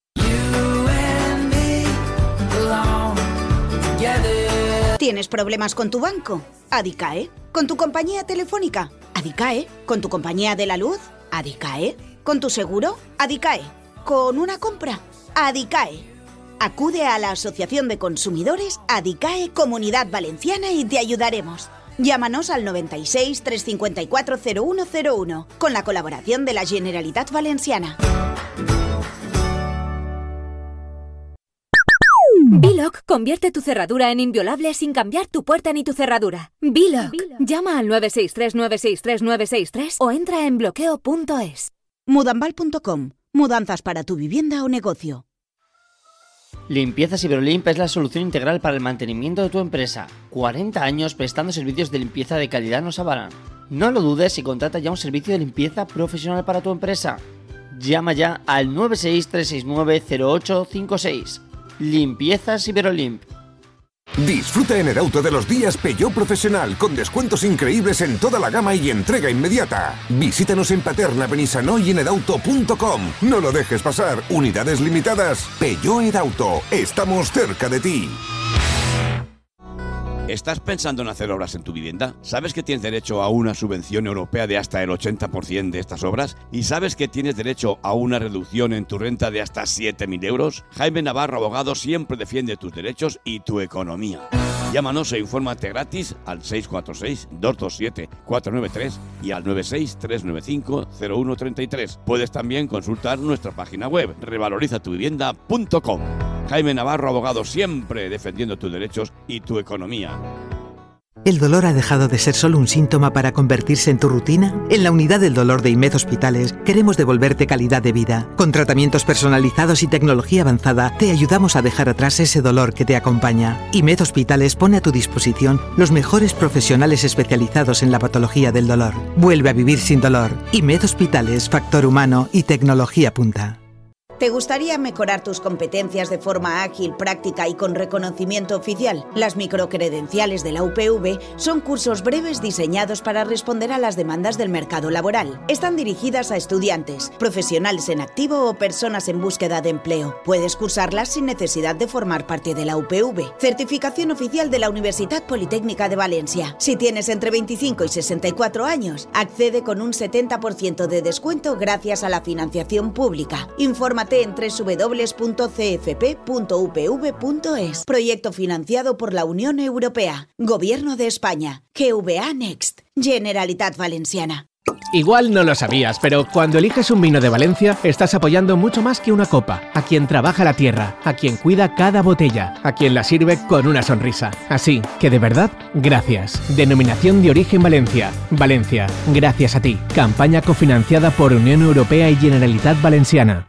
S10: ¿Tienes problemas con tu banco? Adicae. ¿Con tu compañía telefónica? Adicae. ¿Con tu compañía de la luz? Adicae. ¿Con tu seguro? Adicae. ¿Con una compra? Adicae. Acude a la Asociación de Consumidores Adicae Comunidad Valenciana y te ayudaremos. Llámanos al 96 354 0101 con la colaboración de la Generalitat Valenciana.
S7: Biloc
S11: B-Lock convierte tu cerradura en inviolable sin cambiar tu puerta ni tu cerradura. B-Lock. Llama al 963-963-963 o entra en bloqueo.es.
S10: Mudambal.com. Mudanzas para tu vivienda o negocio.
S12: Limpiezas Iberolimp es la solución integral para el mantenimiento de tu empresa. 40 años prestando servicios de limpieza de calidad nos avalan. No lo dudes y contrata ya un servicio de limpieza profesional para tu empresa. Llama ya al 963690856. Limpiezas Iberolimp.
S13: Disfruta en Edauto de los días Peugeot Profesional con descuentos increíbles en toda la gama y entrega inmediata. Visítanos en Paterna, Benissanó y en edauto.com. No lo dejes pasar. Unidades limitadas. Peugeot Edauto. Estamos cerca de ti.
S14: ¿Estás pensando en hacer obras en tu vivienda? ¿Sabes que tienes derecho a una subvención europea de hasta el 80% de estas obras? ¿Y sabes que tienes derecho a una reducción en tu renta de hasta 7.000 euros? Jaime Navarro, abogado, siempre defiende tus derechos y tu economía. Llámanos e infórmate gratis al 646-227-493 y al 96-395-0133. Puedes también consultar nuestra página web revalorizatuvivienda.com. Jaime Navarro, abogado, siempre defendiendo tus derechos y tu economía.
S15: ¿El dolor ha dejado de ser solo un síntoma para convertirse en tu rutina? En la unidad del dolor de IMED Hospitales queremos devolverte calidad de vida. Con tratamientos personalizados y tecnología avanzada te ayudamos a dejar atrás ese dolor que te acompaña. IMED Hospitales pone a tu disposición los mejores profesionales especializados en la patología del dolor. Vuelve a vivir sin dolor. IMED Hospitales, factor humano y tecnología punta.
S10: ¿Te gustaría mejorar tus competencias de forma ágil, práctica y con reconocimiento oficial? Las microcredenciales de la UPV son cursos breves diseñados para responder a las demandas del mercado laboral. Están dirigidas a estudiantes, profesionales en activo o personas en búsqueda de empleo. Puedes cursarlas sin necesidad de formar parte de la UPV. Certificación oficial de la Universitat Politécnica de Valencia. Si tienes entre 25 y 64 años, accede con un 70% de descuento gracias a la financiación pública. Infórmate en www.cfp.upv.es. Proyecto financiado por la Unión Europea. Gobierno de España. GVA Next. Generalitat Valenciana.
S16: Igual no lo sabías, pero cuando eliges un vino de Valencia, estás apoyando mucho más que una copa. A quien trabaja la tierra, a quien cuida cada botella, a quien la sirve con una sonrisa. Así que de verdad, gracias. Denominación de origen Valencia. Valencia, gracias a ti. Campaña cofinanciada por Unión Europea y Generalitat Valenciana.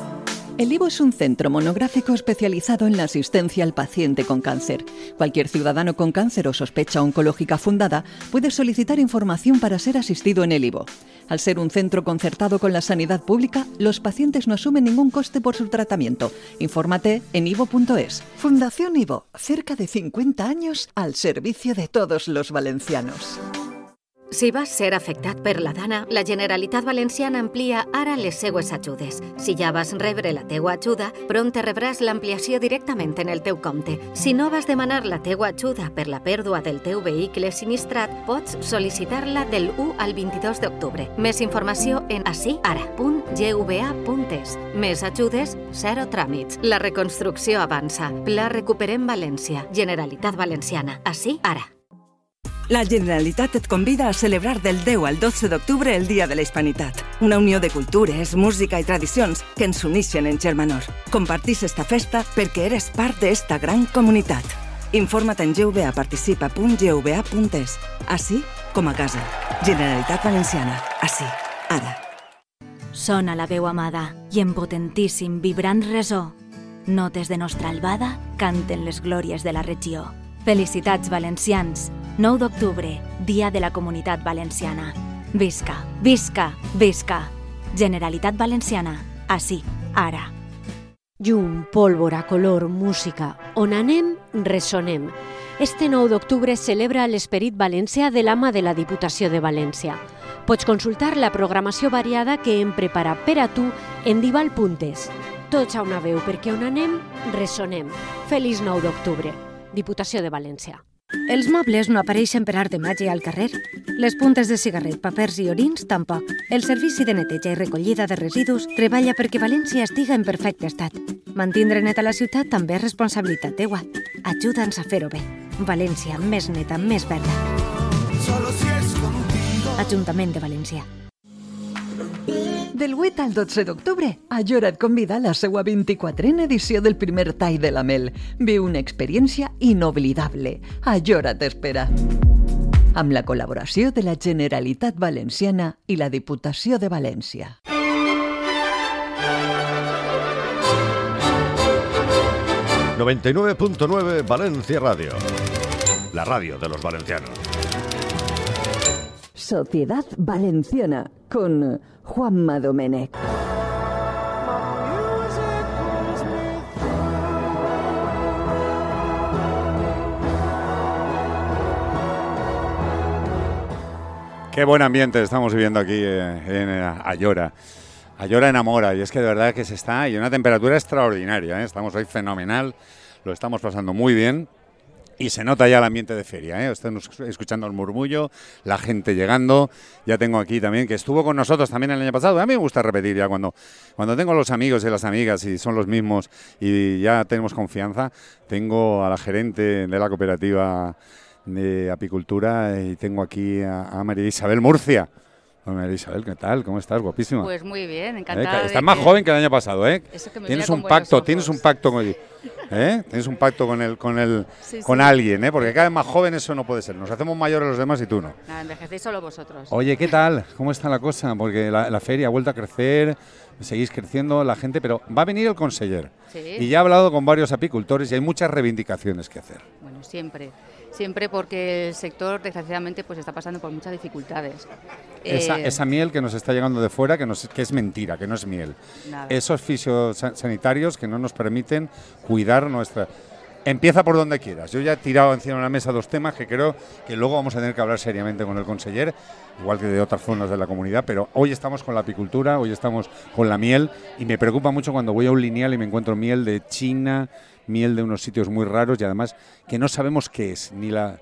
S17: El IVO es un centro monográfico especializado en la asistencia al paciente con cáncer. Cualquier ciudadano con cáncer o sospecha oncológica fundada puede solicitar información para ser asistido en el IVO. Al ser un centro concertado con la sanidad pública, los pacientes no asumen ningún coste por su tratamiento. Infórmate en ivo.es. Fundación IVO, cerca de 50 años al servicio de todos los valencianos.
S18: Si vas ser afectat per la dana, la Generalitat Valenciana amplia ara les seues ajudes. Si ja vas rebre la teua ajuda, prompte rebràs l'ampliació directament en el teu compte. Si no vas demanar la teua ajuda per la pèrdua del teu vehicle sinistrat, pots sol·licitar-la del 1 al 22 d'octubre. Més informació en asiara.gva.es. Més ajudes, zero tràmits. La reconstrucció avança. Pla Recuperem València. Generalitat Valenciana. Ací, ara.
S9: La Generalitat et convida a celebrar del 10 al 12 d'octubre el Dia de la Hispanitat. Una unió de cultures, música i tradicions que ens uneixen en germanor. Compartís esta festa perquè eres part d'esta gran comunitat. Informa't en gvaparticipa.gva.es. Així com a casa. Generalitat Valenciana. Així, ara.
S11: Sona la veu amada i en potentíssim, vibrant resó. Notes de nostra albada canten les glòries de la regió. Felicitats valencians. 9 d'octubre, Dia de la Comunitat Valenciana. Visca, visca, visca. Generalitat Valenciana. Així, ara.
S19: Llum, pólvora, color, música. On anem, ressonem. Este 9 d'octubre celebra l'Esperit Valencià de la mà de la Diputació de València. Pots consultar la programació variada que hem preparat per a tu en dival.es. Tots a una veu, perquè on anem, ressonem. Feliç 9 d'octubre. Diputació de València.
S20: Els mobles no apareixen per art de màgia al carrer. Les puntes de cigarret, papers i orins tampoc. El Servici de Neteja i Recollida de Residus treballa perquè València estiga en perfecte estat. Mantindre neta la ciutat també és responsabilitat teua. Ajuda'ns a fer-ho bé. València, més neta, més verda. Ajuntament de València.
S17: Del 8 al 12 d'octubre, Ayora et convida a la seva 24a edició del primer tall de la Mel. Viu una experiència inoblidable. Ayora t'espera. Amb la col·laboració de la Generalitat Valenciana i la Diputació de València.
S21: ...99.9 Valencia Radio. La radio de los valencianos.
S17: Sociedad Valenciana con Juanma Domènech.
S2: Qué buen ambiente estamos viviendo aquí en Ayora. Ayora enamora, y es que de verdad que se está, y una temperatura extraordinaria, ¿eh? Estamos hoy fenomenal, lo estamos pasando muy bien. Y se nota ya el ambiente de feria, ¿eh? Están escuchando el murmullo, la gente llegando. Ya tengo aquí también, que estuvo con nosotros también el año pasado. A mí me gusta repetir ya cuando tengo los amigos y las amigas y son los mismos y ya tenemos confianza. Tengo a la gerente de la cooperativa de apicultura y tengo aquí a María Isabel Murcia. María Isabel, ¿qué tal? ¿Cómo estás? Guapísima.
S22: Pues muy bien, encantada.
S2: Estás más joven que el año pasado, ¿eh?
S22: Eso que me
S2: Tienes
S22: mira
S2: un
S22: con
S2: pacto,
S22: buenos
S2: Tienes un pacto con alguien, ¿eh? Porque cada vez más joven eso no puede ser. Nos hacemos mayores los demás y tú no.
S22: Nada, envejecéis solo vosotros.
S2: Oye, ¿qué tal? ¿Cómo está la cosa? Porque la feria ha vuelto a crecer, seguís creciendo la gente, pero va a venir el conseller.
S22: Sí.
S2: Y ya he hablado con varios apicultores y hay muchas reivindicaciones que hacer.
S22: Bueno, siempre porque el sector desgraciadamente pues está pasando por muchas dificultades.
S2: Esa miel que nos está llegando de fuera, que es mentira, que no es miel.
S22: Nada.
S2: Esos fitosanitarios que no nos permiten cuidar nuestra... Empieza por donde quieras. Yo ya he tirado encima de la mesa 2 temas que creo que luego vamos a tener que hablar seriamente con el conseller, igual que de otras zonas de la comunidad, pero hoy estamos con la apicultura, hoy estamos con la miel y me preocupa mucho cuando voy a un lineal y me encuentro miel de China, miel de unos sitios muy raros y además que no sabemos qué es,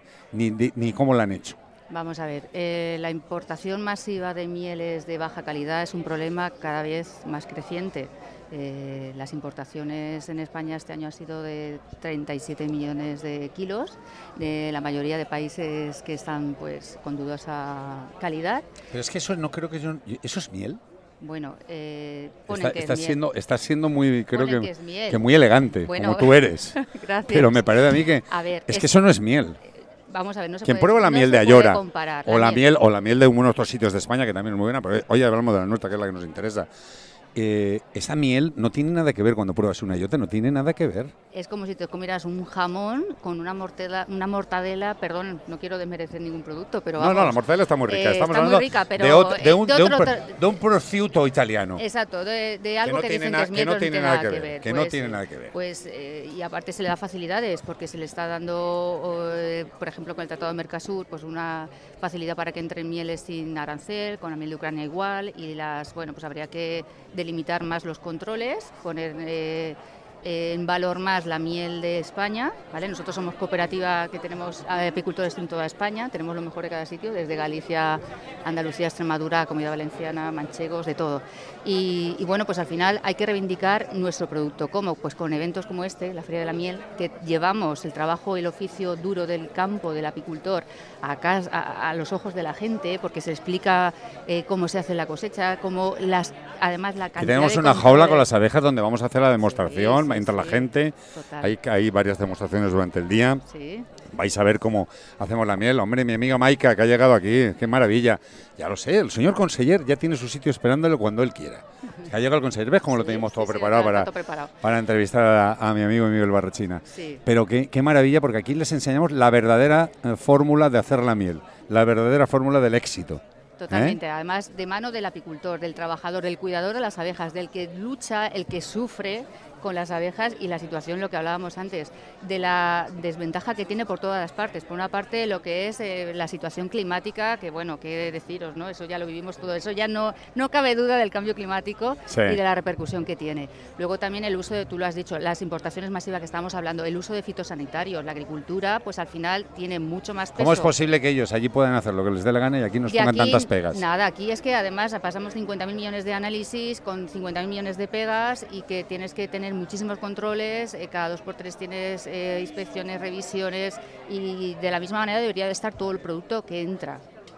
S2: ni cómo la han hecho.
S22: Vamos a ver, la importación masiva de mieles de baja calidad es un problema cada vez más creciente. Las importaciones en España este año han sido de 37 millones de kilos, de la mayoría de países que están pues con dudosa calidad.
S2: Pero es que eso no creo que ¿eso es miel?
S22: Bueno, ponen que es miel.
S2: Estás siendo muy, creo
S22: que
S2: muy elegante,
S22: bueno,
S2: como tú eres.
S22: Gracias.
S2: Pero me parece a mí que es que eso no es miel.
S22: Vamos a ver, no se
S2: Quien
S22: puede,
S2: prueba la
S22: no
S2: miel
S22: se
S2: de
S22: puede
S2: Ayora
S22: comparar,
S2: o la miel de unos otros sitios de España que también es muy buena, pero hoy hablamos de la nuestra, que es la que nos interesa. Esa miel no tiene nada que ver cuando pruebas una Ayora, no tiene nada que ver.
S22: Es como si te comieras un jamón con una mortadela, perdón, no quiero desmerecer ningún producto, pero vamos.
S2: No, la mortadela está muy rica. Estamos
S22: está
S2: hablando
S22: muy rica, pero
S2: de un prosciutto italiano.
S22: Exacto, de algo que dicen que es miel, pero no tiene nada que ver.
S2: Que no tiene nada que ver.
S22: Pues, y aparte se le da facilidades, porque se le está dando, por ejemplo, con el Tratado de Mercosur, pues una facilidad para que entren mieles sin arancel, con la miel de Ucrania igual, y pues habría que delimitar más los controles, poner en valor más la miel de España, ¿vale? Nosotros somos cooperativa que tenemos apicultores en toda España, tenemos lo mejor de cada sitio, desde Galicia, Andalucía, Extremadura, Comunidad Valenciana, manchegos, de todo. Y bueno, pues al final hay que reivindicar nuestro producto. ¿Cómo? Pues con eventos como este, la Feria de la Miel, que llevamos el trabajo y el oficio duro del campo, del apicultor, a los ojos de la gente, porque se explica cómo se hace la cosecha, además la cantidad.
S2: Y tenemos una jaula con las abejas donde vamos a hacer la demostración, entra la gente, hay varias demostraciones durante el día.
S22: Sí.
S2: Vais a ver cómo hacemos la miel. Hombre, mi amiga Maika, que ha llegado aquí, qué maravilla. Ya lo sé, el señor conseller ya tiene su sitio esperándole cuando él quiera. Ha llegado el conseller, ¿ves cómo lo teníamos todo preparado para entrevistar a mi amigo Miguel Barrachina?
S22: Sí.
S2: Pero qué maravilla, porque aquí les enseñamos la verdadera fórmula de hacer la miel, la verdadera fórmula del éxito.
S22: Totalmente, además de mano del apicultor, del trabajador, del cuidador de las abejas, del que lucha, el que sufre con las abejas y la situación, lo que hablábamos antes, de la desventaja que tiene por todas las partes. Por una parte, lo que es la situación climática, que bueno, qué deciros, ¿no? Eso ya lo vivimos todo, eso ya no cabe duda del cambio climático y de la repercusión que tiene. Luego también el uso tú lo has dicho, las importaciones masivas que estamos hablando, el uso de fitosanitarios, la agricultura, pues al final tiene mucho más peso.
S2: ¿Cómo es posible que ellos allí puedan hacer lo que les dé la gana y aquí nos pongan tantas pegas?
S22: Nada, aquí es que además pasamos 50.000 millones de análisis con 50.000 millones de pegas y que tienes que tener muchísimos controles, cada 2x3 tienes inspecciones, revisiones y de la misma manera debería de estar todo el producto que entra.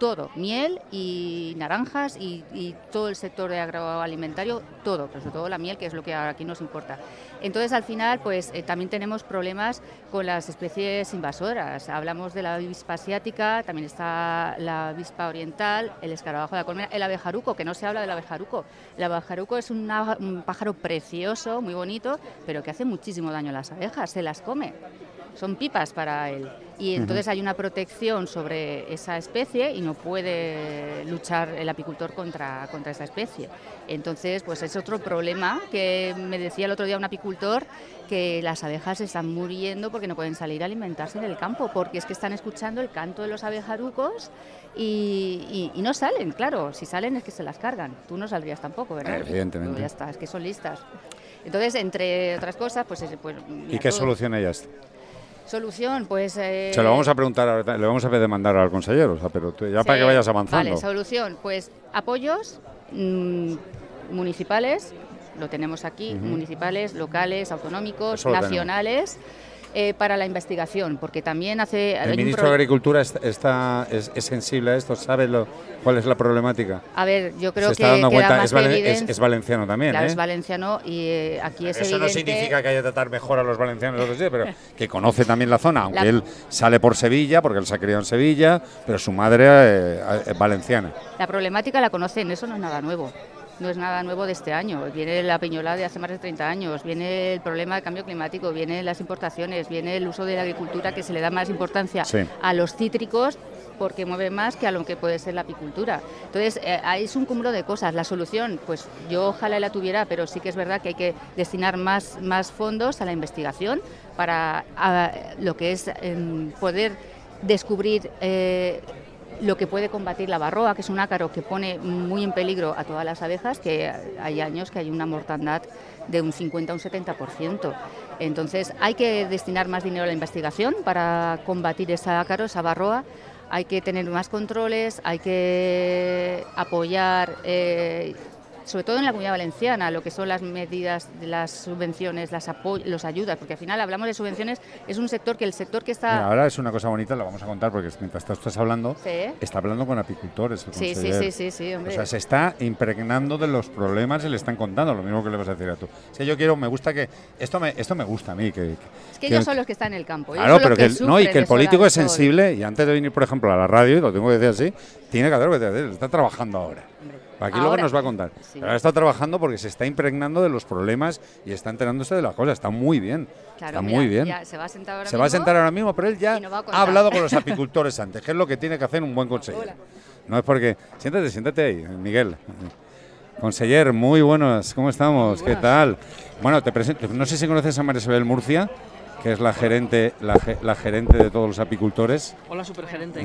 S22: todo, miel y naranjas y todo el sector de agroalimentario, todo, pero sobre todo la miel, que es lo que aquí nos importa. Entonces, al final, pues también tenemos problemas con las especies invasoras. Hablamos de la avispa asiática, también está la avispa oriental, el escarabajo de la colmena, el abejaruco, que no se habla del abejaruco. El abejaruco es un pájaro precioso, muy bonito, pero que hace muchísimo daño a las abejas, se las come. Son pipas para él. Y entonces hay una protección sobre esa especie y no puede luchar el apicultor contra esa especie. Entonces, pues es otro problema que me decía el otro día un apicultor, que las abejas están muriendo porque no pueden salir a alimentarse en el campo, porque es que están escuchando el canto de los abejarucos y no salen, claro. Si salen es que se las cargan. Tú no saldrías tampoco, ¿verdad?
S2: Evidentemente.
S22: Pero ya está, es que son listas. Entonces, entre otras cosas, pues...
S2: ¿Y qué solución hay a esto?
S22: Solución, pues...
S2: Se lo vamos a preguntar, ahora, le vamos a demandar al consejero, o sea, pero tú, ya para que vayas avanzando.
S22: Vale, solución, pues apoyos municipales, lo tenemos aquí, municipales, locales, autonómicos, nacionales, para la investigación, porque también hace...
S2: ¿El ministro de Agricultura es sensible a esto? ¿Sabe cuál es la problemática?
S22: A ver, yo creo
S2: se está dando cuenta,
S22: es
S2: valenciano también,
S22: claro, es valenciano y aquí es
S2: eso
S22: evidente...
S2: no significa que haya que tratar mejor a los valencianos, pero que conoce también la zona, aunque él sale por Sevilla, porque él se ha criado en Sevilla, pero su madre es valenciana.
S22: La problemática la conocen, eso no es nada nuevo. No es nada nuevo de este año, viene la piñolada de hace más de 30 años, viene el problema del cambio climático, vienen las importaciones, viene el uso de la agricultura, que se le da más importancia a los cítricos porque mueve más que a lo que puede ser la apicultura. Entonces, es un cúmulo de cosas. La solución, pues yo ojalá la tuviera, pero sí que es verdad que hay que destinar más fondos a la investigación para lo que es poder descubrir... lo que puede combatir la varroa, que es un ácaro que pone muy en peligro a todas las abejas, que hay años que hay una mortandad de un 50 a un 70%. Entonces hay que destinar más dinero a la investigación para combatir ese ácaro, esa varroa, hay que tener más controles, hay que apoyar... sobre todo en la Comunidad Valenciana, lo que son las medidas de las subvenciones, los ayudas, porque al final hablamos de subvenciones, es un sector que está...
S2: Mira, ahora es una cosa bonita, la vamos a contar, porque mientras tú estás hablando, está hablando con apicultores.
S22: Sí, hombre.
S2: O sea, se está impregnando de los problemas y le están contando, lo mismo que le vas a decir a tú. O sea, me gusta que... Esto me gusta a mí.
S22: Es que ellos son los que están en el campo.
S2: Claro, pero que el político es sensible, y antes de venir, por ejemplo, a la radio, y lo tengo que decir así, tiene que hacer lo que te decir, está trabajando ahora. Aquí luego nos va a contar. Sí. Ahora está trabajando porque se está impregnando de los problemas y está enterándose de las cosas. Está muy bien.
S22: Claro,
S2: está muy bien.
S22: Se va a sentar ahora
S2: mismo. Se va a sentar ahora mismo, pero él ya ha hablado con los apicultores antes, que es lo que tiene que hacer un buen consejero. No es porque... Siéntate ahí, Miguel. Conseller, muy buenas. ¿Cómo estamos? ¿Qué tal? Bueno, te presento. No sé si conoces a María Isabel Murcia, que es la gerente de todos los apicultores.
S1: Hola, supergerente.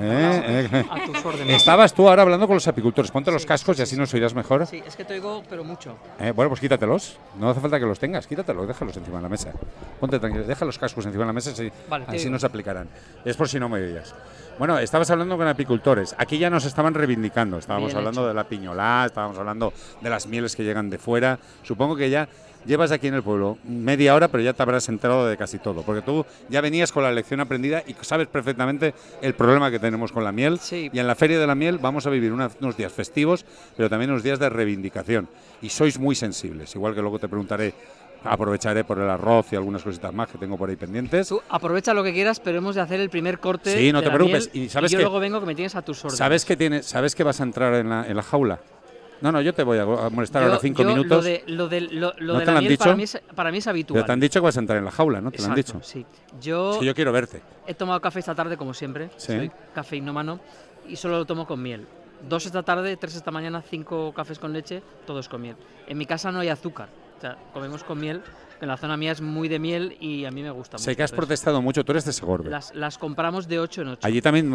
S1: A tus órdenes.
S2: Estabas tú ahora hablando con los apicultores. Ponte los cascos y así nos oirás mejor.
S1: Sí, es que te oigo, pero mucho.
S2: Bueno, pues quítatelos. No hace falta que los tengas. Quítatelos, déjalos encima de la mesa. Ponte tranquilo, deja los cascos encima de la mesa, así nos aplicarán. Es por si no me oías. Bueno, estabas hablando con apicultores. Aquí ya nos estaban reivindicando. Estábamos hablando de la piñolá, estábamos hablando de las mieles que llegan de fuera. Supongo que ya... Llevas aquí en el pueblo media hora, pero ya te habrás enterado de casi todo, porque tú ya venías con la lección aprendida y sabes perfectamente el problema que tenemos con la miel.
S1: Sí.
S2: Y en la Feria de la Miel vamos a vivir unos días festivos, pero también unos días de reivindicación. Y sois muy sensibles, igual que luego te preguntaré, aprovecharé por el arroz y algunas cositas más que tengo por ahí pendientes.
S1: Tú aprovecha lo que quieras, pero hemos de hacer el primer corte.
S2: Sí, no te preocupes.
S1: Y sabes yo luego vengo que me tienes a tus órdenes.
S2: ¿Sabes que vas a entrar en la jaula? No, yo te voy a molestar ahora 5 minutos.
S1: Lo de
S2: ¿No
S1: la miel
S2: dicho?
S1: para mí es habitual.
S2: Pero te han dicho que vas a entrar en la jaula, ¿no? ¿Te
S1: Exacto,
S2: lo han dicho?
S1: Sí.
S2: Es que yo quiero verte.
S1: He tomado café esta tarde, como siempre.
S2: ¿Sí?
S1: Soy cafeinómano y solo lo tomo con miel. 2 esta tarde, 3 esta mañana, 5 cafés con leche, todos con miel. En mi casa no hay azúcar. O sea, comemos con miel. En la zona mía es muy de miel y a mí me gusta mucho.
S2: Sé que has protestado mucho, tú eres de Segorbe.
S1: Las compramos de 8 en 8.
S2: Allí también...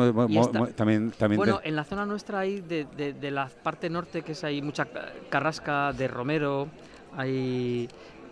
S1: Bueno, en la zona nuestra hay de la parte norte, que es hay mucha carrasca de romero, allí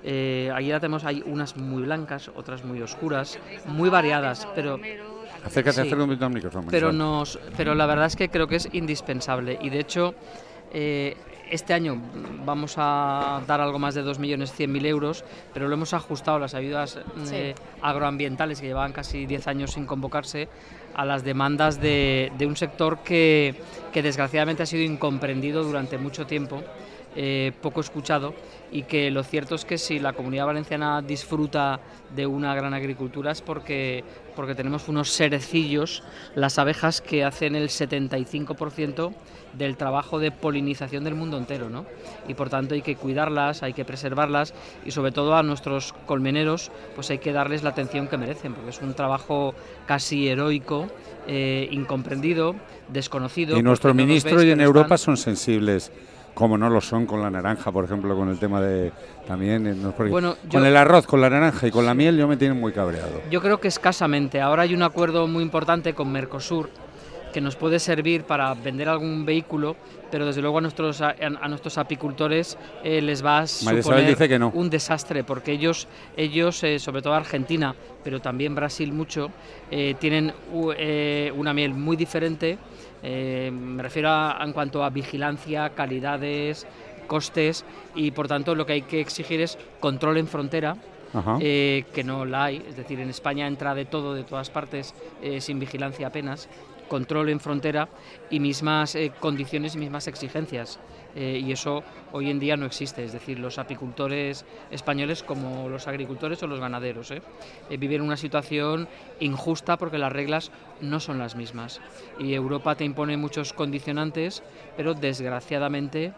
S1: la tenemos, hay unas muy blancas, otras muy oscuras, muy variadas, pero...
S2: Acércate un poquito al micrófono.
S1: Pero la verdad es que creo que es indispensable y de hecho... este año vamos a dar algo más de 2.100.000 euros, pero lo hemos ajustado, las ayudas agroambientales que llevaban casi 10 años sin convocarse, a las demandas de un sector que desgraciadamente ha sido incomprendido durante mucho tiempo, poco escuchado, y que lo cierto es que si la Comunidad Valenciana disfruta de una gran agricultura es porque tenemos unos serecillos, las abejas, que hacen el 75% del trabajo de polinización del mundo entero, ¿no? Y por tanto hay que cuidarlas, hay que preservarlas, y sobre todo a nuestros colmeneros pues hay que darles la atención que merecen, porque es un trabajo casi heroico, incomprendido, desconocido.
S2: Y nuestro ministro y en Europa son sensibles, como no lo son con la naranja, por ejemplo, con el tema de también, no, bueno, con el arroz, con la naranja y con la miel, yo me tienen muy cabreado.
S1: Yo creo que escasamente. Ahora hay un acuerdo muy importante con Mercosur que nos puede servir para vender algún vehículo, pero desde luego a nuestros apicultores les va a suponer
S2: dice que no.
S1: Un desastre, porque ellos sobre todo Argentina, pero también Brasil mucho, tienen una miel muy diferente. Me refiero en cuanto a vigilancia, calidades, costes, y por tanto lo que hay que exigir es control en frontera, que no la hay, es decir, en España entra de todo, de todas partes, sin vigilancia apenas, control en frontera y mismas condiciones y mismas exigencias. Y eso hoy en día no existe, es decir, los apicultores españoles, como los agricultores o los ganaderos, viven una situación injusta porque las reglas no son las mismas, y Europa te impone muchos condicionantes, pero desgraciadamente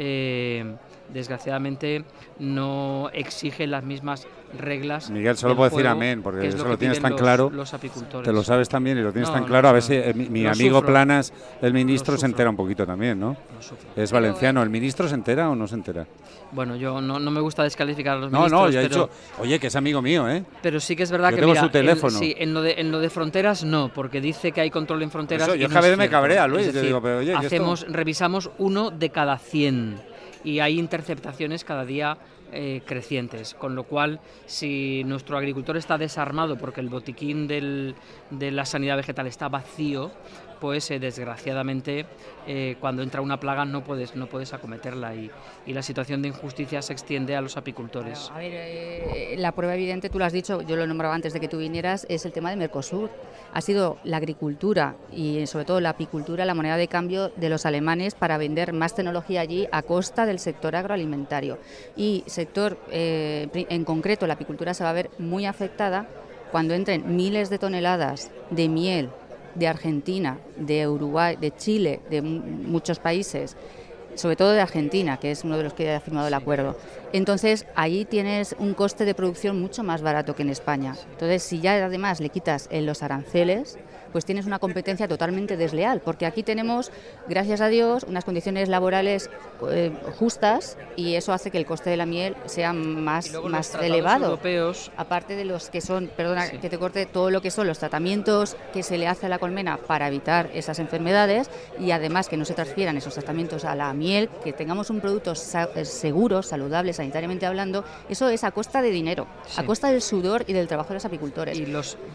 S1: no exige las mismas reglas.
S2: Miguel, solo puedo decir amén, porque eso lo tienes tan claro,
S1: los apicultores.
S2: Te lo sabes también y lo tienes tan claro. A ver si mi amigo sufro. Planas, el ministro, se entera un poquito también, ¿no? Es valenciano. ¿El ministro se entera o no se entera?
S1: Bueno, yo no me gusta descalificar a los ministros.
S2: No, ya he dicho, oye, que es amigo mío, ¿eh?
S1: Pero sí que es verdad
S2: yo
S1: que,
S2: tengo
S1: mira,
S2: su teléfono.
S1: Sí, en lo de fronteras no, porque dice que hay control en fronteras.
S2: Eso, yo cada vez me cabrea, Luis.
S1: Es decir,
S2: digo, pero, oye,
S1: revisamos 1 de cada 100 y hay interceptaciones cada día crecientes, con lo cual si nuestro agricultor está desarmado porque el botiquín de la sanidad vegetal está vacío, pues desgraciadamente cuando entra una plaga no puedes acometerla, y la situación de injusticia se extiende a los apicultores.
S22: A ver, la prueba evidente, tú lo has dicho, yo lo nombraba antes de que tú vinieras, es el tema de Mercosur. Ha sido la agricultura y sobre todo la apicultura la moneda de cambio de los alemanes para vender más tecnología allí a costa del sector agroalimentario. Y sector, en concreto, la apicultura se va a ver muy afectada cuando entren miles de toneladas de miel de Argentina, de Uruguay, de Chile, de muchos países, sobre todo de Argentina, que es uno de los que ha firmado el acuerdo. Entonces, ahí tienes un coste de producción mucho más barato que en España. Entonces, si ya además le quitas los aranceles, pues tienes una competencia totalmente desleal, porque aquí tenemos, gracias a Dios, unas condiciones laborales justas, y eso hace que el coste de la miel sea más elevado.
S1: Europeos,
S22: aparte de los que son, perdona que te corte, todo lo que son los tratamientos que se le hace a la colmena para evitar esas enfermedades, y además que no se transfieran esos tratamientos a la miel, que tengamos un producto seguro, saludable, sanitariamente hablando, eso es a costa de dinero, a costa del sudor y del trabajo de los apicultores.
S1: Y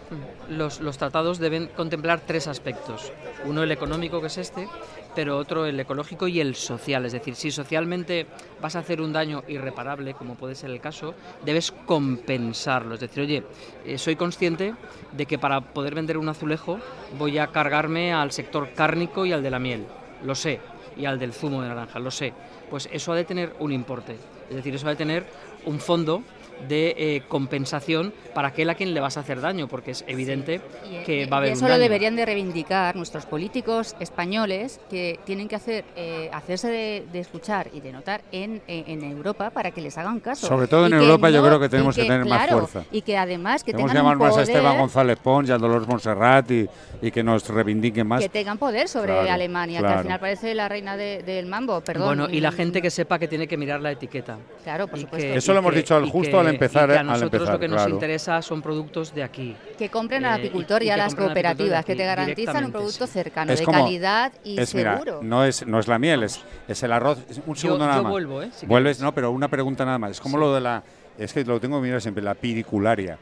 S1: los tratados deben contemplar 3 aspectos. Uno, el económico, que es pero otro, el ecológico y el social. Es decir, si socialmente vas a hacer un daño irreparable, como puede ser el caso, debes compensarlo. Es decir, oye, soy consciente de que para poder vender un azulejo voy a cargarme al sector cárnico y al de la miel, lo sé, y al del zumo de naranja, lo sé. Pues eso ha de tener un importe. Es decir, eso ha de tener un fondo de compensación para aquel a quien le vas a hacer daño, porque es evidente que va a haber un daño.
S22: Eso lo deberían de reivindicar nuestros políticos españoles, que tienen que hacerse de escuchar y de notar en Europa para que les hagan caso.
S2: Sobre todo en Europa yo creo que tenemos que tener más fuerza.
S22: Y que además que
S2: tenemos
S22: tengan
S2: que llamar
S22: más
S2: a Esteban González Pons y a Dolors Montserrat y que nos reivindiquen más.
S22: Que tengan poder sobre Alemania, que al final parece la reina del mambo, perdón.
S1: Bueno, y la gente que sepa que tiene que mirar la etiqueta.
S22: Claro, por supuesto.
S2: Eso lo hemos dicho justo al empezar.
S1: A nosotros lo que nos interesa son productos de aquí.
S22: Que compren al apicultor y a las cooperativas, que te garantizan un producto cercano, de calidad y seguro.
S2: Mira, no es la miel, es el arroz. Un segundo nada más.
S1: Vuelvo, si
S2: vuelves, no, pero una pregunta nada más. Es como lo de es que lo tengo que mirar siempre, la piricularia.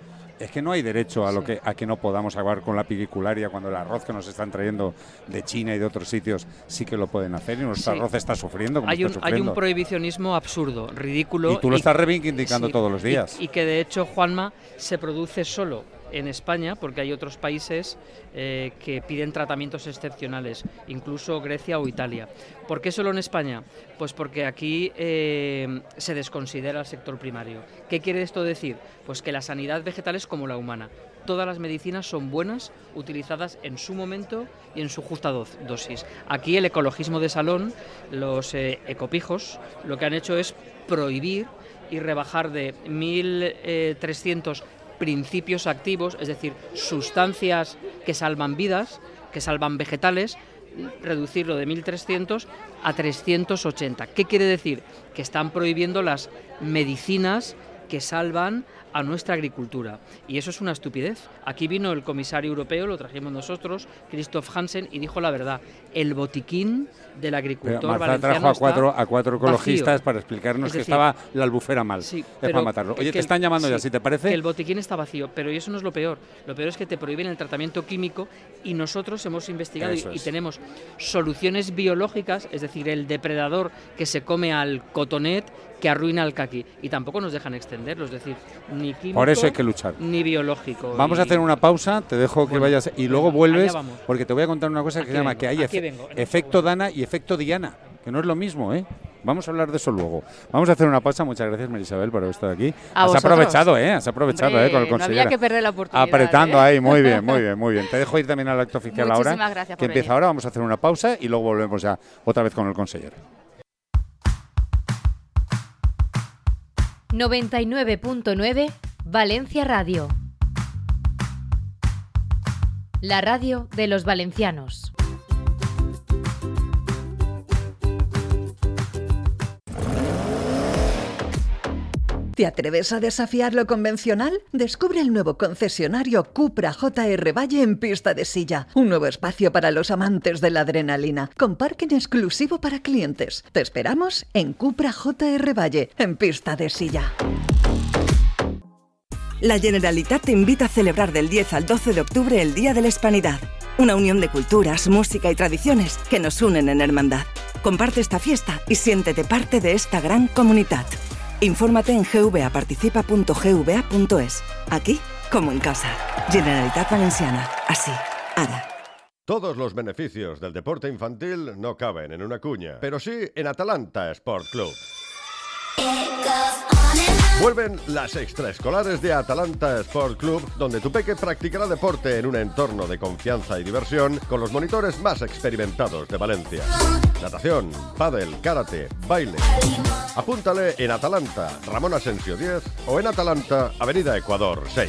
S2: Es que no hay derecho a que no podamos acabar con la piquicularia cuando el arroz que nos están trayendo de China y de otros sitios sí que lo pueden hacer y nuestro arroz está sufriendo. Como
S1: hay
S2: está
S1: un prohibicionismo absurdo, ridículo.
S2: Y tú lo estás reivindicando todos los días.
S1: Y que de hecho, Juanma, se produce solo en España, porque hay otros países que piden tratamientos excepcionales, incluso Grecia o Italia. ¿Por qué solo en España? Pues porque aquí se desconsidera el sector primario. ¿Qué quiere esto decir? Pues que la sanidad vegetal es como la humana. Todas las medicinas son buenas, utilizadas en su momento y en su justa dosis. Aquí el ecologismo de salón, los ecopijos, lo que han hecho es prohibir y rebajar de 1.300 principios activos, es decir, sustancias que salvan vidas, que salvan vegetales, reducirlo de 1.300 a 380. ¿Qué quiere decir? Que están prohibiendo las medicinas que salvan a nuestra agricultura. Y eso es una estupidez. Aquí vino el comisario europeo, lo trajimos nosotros, Christoph Hansen, y dijo la verdad. El botiquín del agricultor valenciano
S2: trajo a cuatro ecologistas vacío, para explicarnos que estaba la albufera mal.
S1: Sí,
S2: es para matarlo. Oye, te están llamando ya, si te parece.
S1: Que el botiquín está vacío, pero eso no es lo peor. Lo peor es que te prohíben el tratamiento químico y nosotros hemos investigado y tenemos soluciones biológicas, es decir, el depredador que se come al cotonet que arruina el caqui, y tampoco nos dejan extenderlo, es decir, ni químico,
S2: por eso hay que luchar,
S1: ni biológico.
S2: Vamos a hacer una pausa, te dejo que vayas y luego vuelves, porque te voy a contar una cosa que se llama que hay efecto Dana y efecto Diana, que no es lo mismo, ¿eh? Vamos a hablar de eso luego. Vamos a hacer una pausa. Muchas gracias, Marisabel, por haber estado aquí. Has aprovechado, Has aprovechado,
S22: Hombre,
S2: con el consejero.
S22: No había que perder la oportunidad.
S2: Apretando ahí, muy bien, muy bien, muy bien. Te dejo ir también al acto oficial ahora,
S22: gracias
S2: que empieza ahora. Vamos a hacer una pausa y luego volvemos ya otra vez con el consejero.
S7: 99.9 Valencia Radio. La radio de los valencianos.
S17: ¿Te atreves a desafiar lo convencional? Descubre el nuevo concesionario Cupra JR Valle en Pista de Silla. Un nuevo espacio para los amantes de la adrenalina, con parking exclusivo para clientes. Te esperamos en Cupra JR Valle, en Pista de Silla.
S9: La Generalitat te invita a celebrar del 10 al 12 de octubre el Día de la Hispanidad. Una unión de culturas, música y tradiciones que nos unen en hermandad. Comparte esta fiesta y siéntete parte de esta gran comunidad. Infórmate en gvaparticipa.gva.es. Aquí, como en casa. Generalitat Valenciana. Así, ara.
S21: Todos los beneficios del deporte infantil no caben en una cuña, pero sí en Atalanta Sport Club. Vuelven las extraescolares de Atalanta Sport Club, donde tu peque practicará deporte en un entorno de confianza y diversión con los monitores más experimentados de Valencia. Natación, pádel, karate, baile. Apúntale en Atalanta, Ramón Asensio 10 o en Atalanta, Avenida Ecuador 6.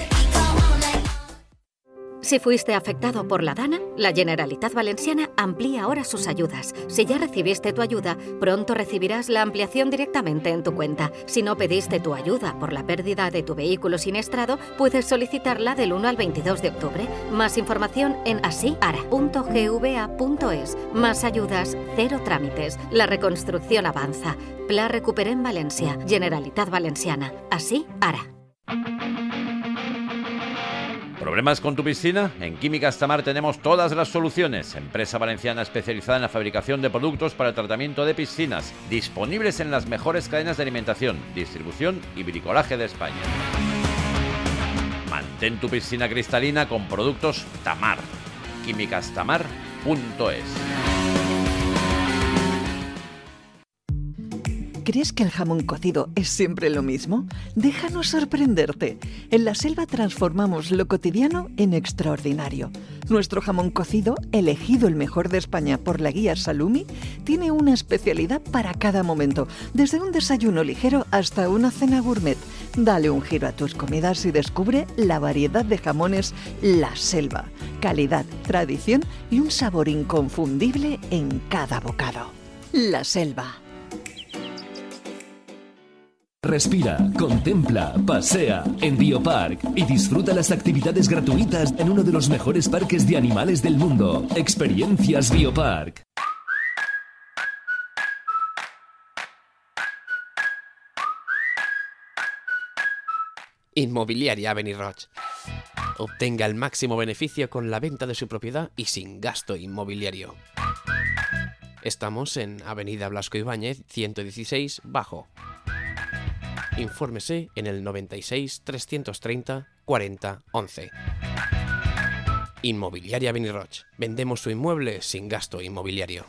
S18: Si fuiste afectado por la Dana, la Generalitat Valenciana amplía ahora sus ayudas. Si ya recibiste tu ayuda, pronto recibirás la ampliación directamente en tu cuenta. Si no pediste tu ayuda por la pérdida de tu vehículo siniestrado, puedes solicitarla del 1 al 22 de octubre. Más información en asiara.gva.es. Más ayudas, cero trámites. La reconstrucción avanza. Pla Recuperem Valencia, Generalitat Valenciana. Así, ara.
S4: ¿Problemas con tu piscina? En Químicas Tamar tenemos todas las soluciones. Empresa valenciana especializada en la fabricación de productos para el tratamiento de piscinas, disponibles en las mejores cadenas de alimentación, distribución y bricolaje de España. Mantén tu piscina cristalina con productos Tamar. químicastamar.es.
S17: ¿Crees que el jamón cocido es siempre lo mismo? Déjanos sorprenderte. En La Selva transformamos lo cotidiano en extraordinario. Nuestro jamón cocido, elegido el mejor de España por la guía Salumi, tiene una especialidad para cada momento, desde un desayuno ligero hasta una cena gourmet. Dale un giro a tus comidas y descubre la variedad de jamones La Selva. Calidad, tradición y un sabor inconfundible en cada bocado. La Selva.
S5: Respira, contempla, pasea en Biopark y disfruta las actividades gratuitas en uno de los mejores parques de animales del mundo. Experiencias Biopark.
S8: Inmobiliaria Beniroig. Obtenga el máximo beneficio con la venta de su propiedad y sin gasto inmobiliario. Estamos en Avenida Blasco Ibáñez, 116, Bajo. Infórmese en el 96 330 40 11. Inmobiliaria Beniroig. Vendemos su inmueble sin gasto inmobiliario.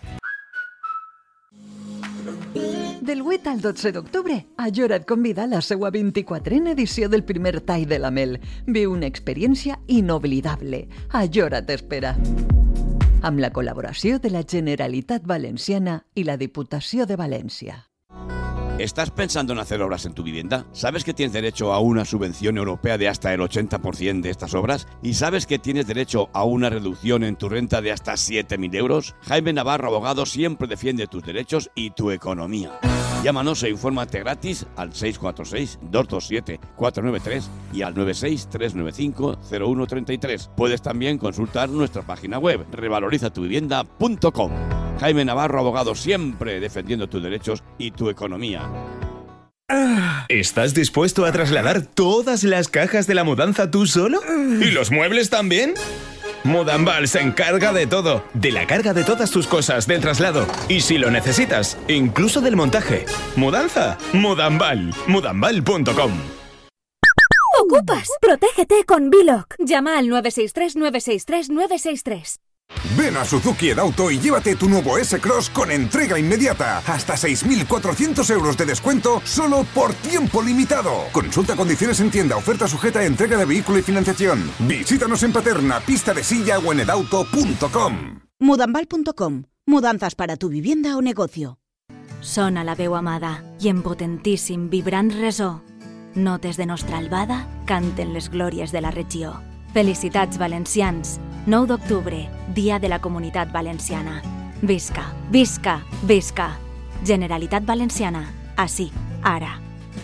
S17: Del 8 al 12 d'octubre, Ayora et convida a la seva 24a edició del primer tall de la Mel. Viu una experiència inoblidable. Ayora t'espera. Amb la col·laboració de la Generalitat Valenciana i la Diputació de València.
S14: ¿Estás pensando en hacer obras en tu vivienda? ¿Sabes que tienes derecho a una subvención europea de hasta el 80% de estas obras? ¿Y sabes que tienes derecho a una reducción en tu renta de hasta 7.000 euros? Jaime Navarro, abogado, siempre defiende tus derechos y tu economía. Llámanos e infórmate gratis al 646-227-493 y al 96-395-0133. Puedes también consultar nuestra página web, revalorizatuvivienda.com. Jaime Navarro, abogado, siempre defendiendo tus derechos y tu economía.
S3: ¿Estás dispuesto a trasladar todas las cajas de la mudanza tú solo? ¿Y los muebles también? Modambal se encarga de todo, de la carga de todas tus cosas, del traslado y si lo necesitas, incluso del montaje. ¿Mudanza? Modambal. Modambal.com.
S11: ¡Ocupas! ¡Protégete con Biloc! Llama al 963-963-963.
S13: Ven a Suzuki Edauto y llévate tu nuevo S-Cross con entrega inmediata. Hasta 6.400 euros de descuento solo por tiempo limitado. Consulta condiciones en tienda, oferta sujeta a entrega de vehículo y financiación. Visítanos en Paterna, Pista de Silla o en edauto.com.
S10: Mudambal.com. Mudanzas para tu vivienda o negocio.
S11: Sona la veu amada i en potentíssim vibrant resó. Notes de nostra albada canten les glòries de la regió. Felicitats valencians. 9 d'octubre, Dia de la Comunitat Valenciana. Visca, visca, visca. Generalitat Valenciana. Així, ara.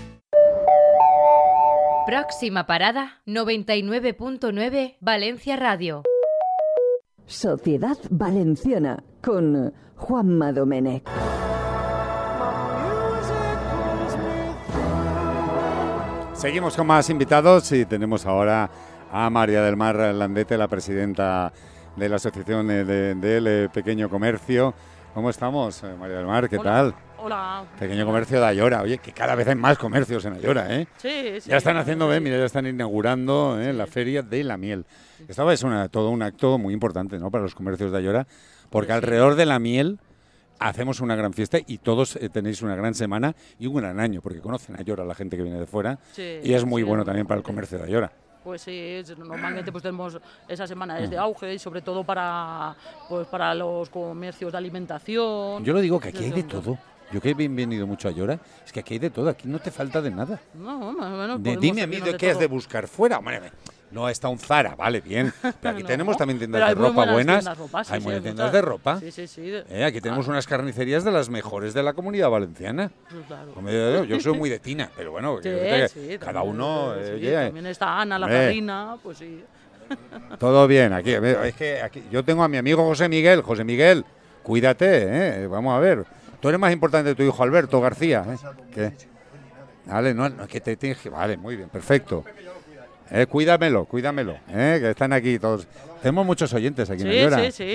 S7: Próxima parada, 99.9 Valencia Radio.
S17: Sociedad Valenciana con Juanma Domènech.
S2: Seguimos con más invitados y tenemos ahora a María del Mar Landete, la presidenta de la Asociación del Pequeño Comercio. ¿Cómo estamos, María del Mar? ¿Qué tal?
S6: Hola.
S2: Pequeño Comercio de Ayora. Oye, que cada vez hay más comercios en Ayora, ¿eh?
S6: Sí.
S2: Ya están haciendo, mira, ya están inaugurando la Feria de la Miel. Esta es todo un acto muy importante, ¿no?, para los comercios de Ayora, porque alrededor de la miel hacemos una gran fiesta y todos tenéis una gran semana y un gran año, porque conocen a Ayora la gente que viene de fuera, y es muy bueno también para el comercio de Ayora.
S6: Pues sí, normalmente pues tenemos esa semana de auge y sobre todo para los comercios de alimentación.
S2: Yo lo digo que aquí hay de todo. Yo que he venido mucho a Ayora, es que aquí hay de todo, aquí no te falta de nada.
S6: No, bueno,
S2: dime a mí de qué has de buscar fuera. Hombre, no está un Zara, vale, bien. Pero aquí tenemos también tiendas de ropa buenas. Hay buenas tiendas de ropa.
S6: Sí.
S2: Aquí tenemos unas carnicerías de las mejores de la Comunidad Valenciana.
S6: Claro.
S2: Yo soy muy de tina, pero bueno, cada uno...
S6: también está Ana, la Carrina, pues sí.
S2: Todo bien, aquí. Es que aquí yo tengo a mi amigo José Miguel. José Miguel, cuídate, vamos a ver. Tú eres más importante que tu hijo Alberto García. ¿Qué? Vale, no, que te tienes que... Vale, muy bien, perfecto. Cuídamelo, que están aquí todos. Tenemos muchos oyentes aquí en Ayora.
S6: Sí.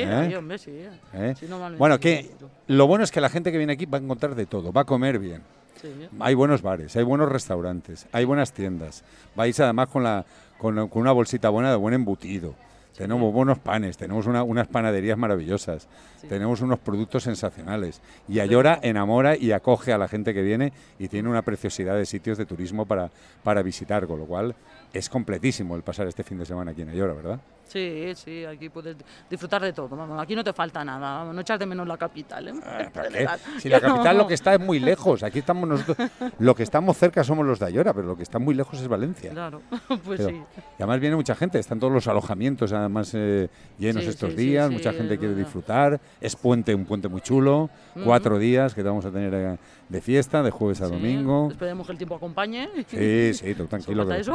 S2: Bueno, que lo bueno es que la gente que viene aquí va a encontrar de todo, va a comer bien.
S6: Sí.
S2: Hay buenos bares, hay buenos restaurantes, hay buenas tiendas. Vais además con una bolsita buena de buen embutido. Tenemos buenos panes, tenemos unas panaderías maravillosas, tenemos unos productos sensacionales. Y Ayora enamora y acoge a la gente que viene y tiene una preciosidad de sitios de turismo para visitar, con lo cual es completísimo el pasar este fin de semana aquí en Ayora, ¿verdad?
S6: Sí, aquí puedes disfrutar de todo. Vamos, aquí no te falta nada, no echas de menos la capital.
S2: ¿Para qué? Si la capital lo que está es muy lejos, aquí estamos nosotros, lo que estamos cerca somos los de Ayora, pero lo que está muy lejos es Valencia.
S6: Claro, pues sí.
S2: Y además viene mucha gente, están todos los alojamientos además llenos estos días, mucha gente quiere disfrutar, es un puente muy chulo, 4 días que vamos a tener de fiesta, de jueves a domingo.
S6: Esperemos que el tiempo acompañe.
S2: Sí, tú tranquilo.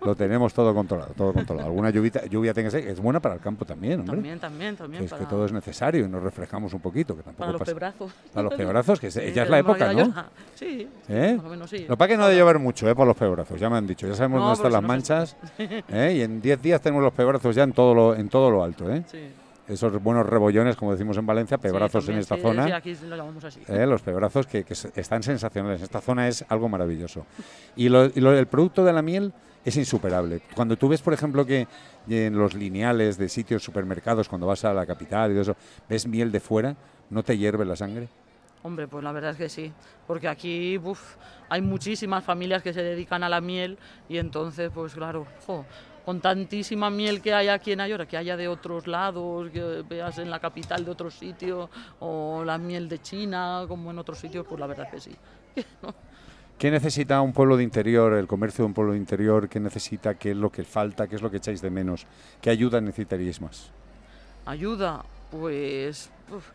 S2: Lo tenemos todo controlado, todo controlado. Alguna lluvia tenga que ser, es buena para el campo también, hombre.
S6: También.
S2: Que es que todo es necesario y nos refrescamos un poquito, que tampoco
S6: para los
S2: pasa.
S6: pebrazos.
S2: Para los pebrazos, que ya es la época, ¿no?
S6: Sí, más o menos sí.
S2: Lo que pasa es que no ha de llover mucho, por los pebrazos, ya me han dicho. Ya sabemos dónde están las manchas. Y en 10 días tenemos los pebrazos ya en todo lo alto, Sí. Esos buenos rebollones, como decimos en Valencia, pebrazos en esta zona.
S6: Sí, aquí lo llamamos así.
S2: Los pebrazos que están sensacionales. Esta zona es algo maravilloso. Y el producto de la miel es insuperable. Cuando tú ves, por ejemplo, que en los lineales de sitios, supermercados, cuando vas a la capital y todo eso, ves miel de fuera, ¿no te hierve la sangre?
S6: Hombre, pues la verdad es que sí, porque aquí hay muchísimas familias que se dedican a la miel y entonces, pues claro, con tantísima miel que hay aquí en Ayora, que haya de otros lados, que veas en la capital de otros sitios, o la miel de China, como en otros sitios, pues la verdad es que sí.
S2: ¿Qué necesita un pueblo de interior, el comercio de un pueblo de interior? ¿Qué necesita? ¿Qué es lo que falta? ¿Qué es lo que echáis de menos? ¿Qué ayuda necesitaríais más?
S6: Ayuda, pues,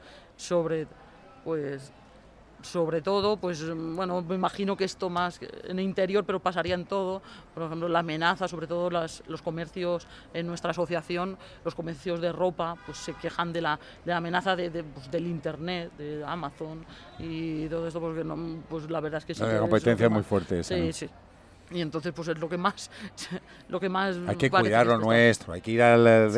S6: sobre todo, pues bueno, me imagino que esto más en el interior, pero pasaría en todo. Por ejemplo, la amenaza, sobre todo los comercios en nuestra asociación, los comercios de ropa, pues se quejan de la amenaza del internet, de Amazon y todo esto, porque pues la verdad es que sí.
S2: La competencia es muy fuerte esa,
S6: sí,
S2: ¿no?
S6: Sí. Y entonces pues es lo que más
S2: hay que cuidar lo nuestro, hay que ir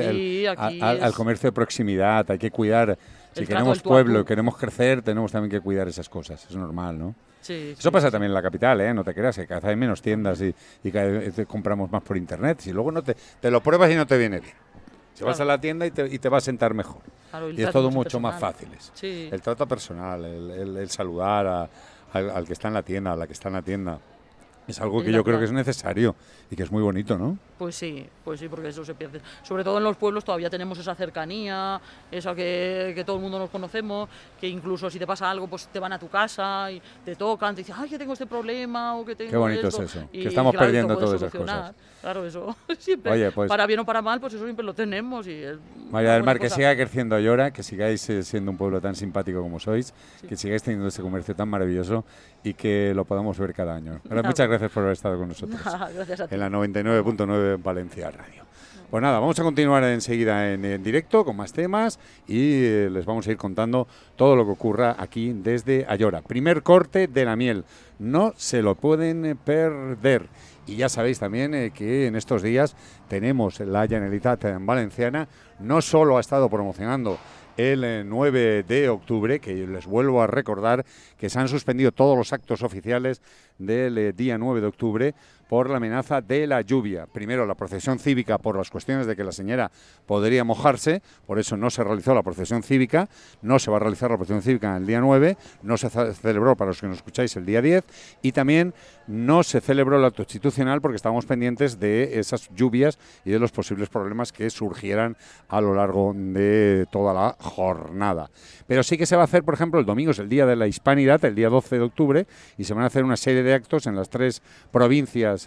S2: al comercio de proximidad, hay que cuidar. Si queremos pueblo, queremos crecer, tenemos también que cuidar esas cosas, es normal, ¿no?
S6: Sí,
S2: eso pasa también en la capital, no te creas, que cada vez hay menos tiendas y cada vez compramos más por internet. Si luego te lo pruebas y no te viene bien. Si vas a la tienda y te va a sentar mejor.
S6: Claro,
S2: y es todo mucho más fácil.
S6: Sí.
S2: El trato personal, el saludar al que está en la tienda, a la que está en la tienda. Es algo que yo creo que es necesario y que es muy bonito, ¿no?
S6: Pues sí, porque eso se pierde. Sobre todo en los pueblos todavía tenemos esa cercanía, esa que todo el mundo nos conocemos, que incluso si te pasa algo, pues te van a tu casa y te tocan, te dicen, ay, que tengo este problema o que tengo
S2: Qué bonito
S6: esto.
S2: Es eso, que estamos perdiendo todas esas cosas.
S6: Claro, eso siempre,
S2: oye, pues,
S6: para bien o para mal, pues eso siempre lo tenemos. Y es
S2: María del Mar, que siga creciendo Ayora, que sigáis siendo un pueblo tan simpático como sois, que sigáis teniendo ese comercio tan maravilloso y que lo podamos ver cada año. Pero muchas gracias por haber estado con nosotros.
S6: Gracias a ti.
S2: En la 99.9 Valencia Radio. Pues nada, vamos a continuar enseguida en directo con más temas y les vamos a ir contando todo lo que ocurra aquí desde Ayora. Primer corte de la miel, no se lo pueden perder. Y ya sabéis también que en estos días tenemos la Generalitat Valenciana, no solo ha estado promocionando el 9 de octubre, que les vuelvo a recordar que se han suspendido todos los actos oficiales del día 9 de octubre por la amenaza de la lluvia. Primero la procesión cívica por las cuestiones de que la señora podría mojarse, por eso no se realizó la procesión cívica, no se va a realizar la procesión cívica el día 9, no se celebró, para los que nos escucháis, el día 10, y también no se celebró el acto institucional porque estábamos pendientes de esas lluvias y de los posibles problemas que surgieran a lo largo de toda la jornada. Pero sí que se va a hacer, por ejemplo, el domingo es el Día de la Hispanidad, el día 12 de octubre, y se van a hacer una serie de actos en las 3 provincias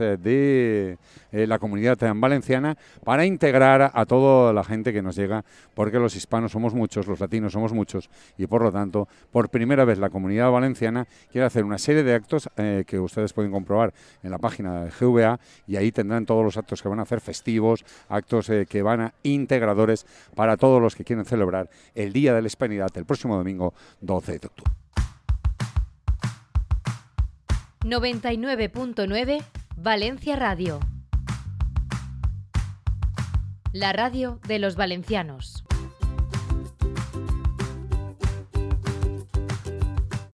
S2: de la Comunidad Valenciana para integrar a toda la gente que nos llega, porque los hispanos somos muchos, los latinos somos muchos, y por lo tanto, por primera vez la Comunidad Valenciana quiere hacer una serie de actos que ustedes pueden comprobar en la página de GVA, y ahí tendrán todos los actos que van a hacer festivos, actos que van a integradores para todos los que quieren celebrar el Día de la Hispanidad el próximo domingo 12 de octubre.
S7: 99.9 Valencia Radio. La radio de los valencianos.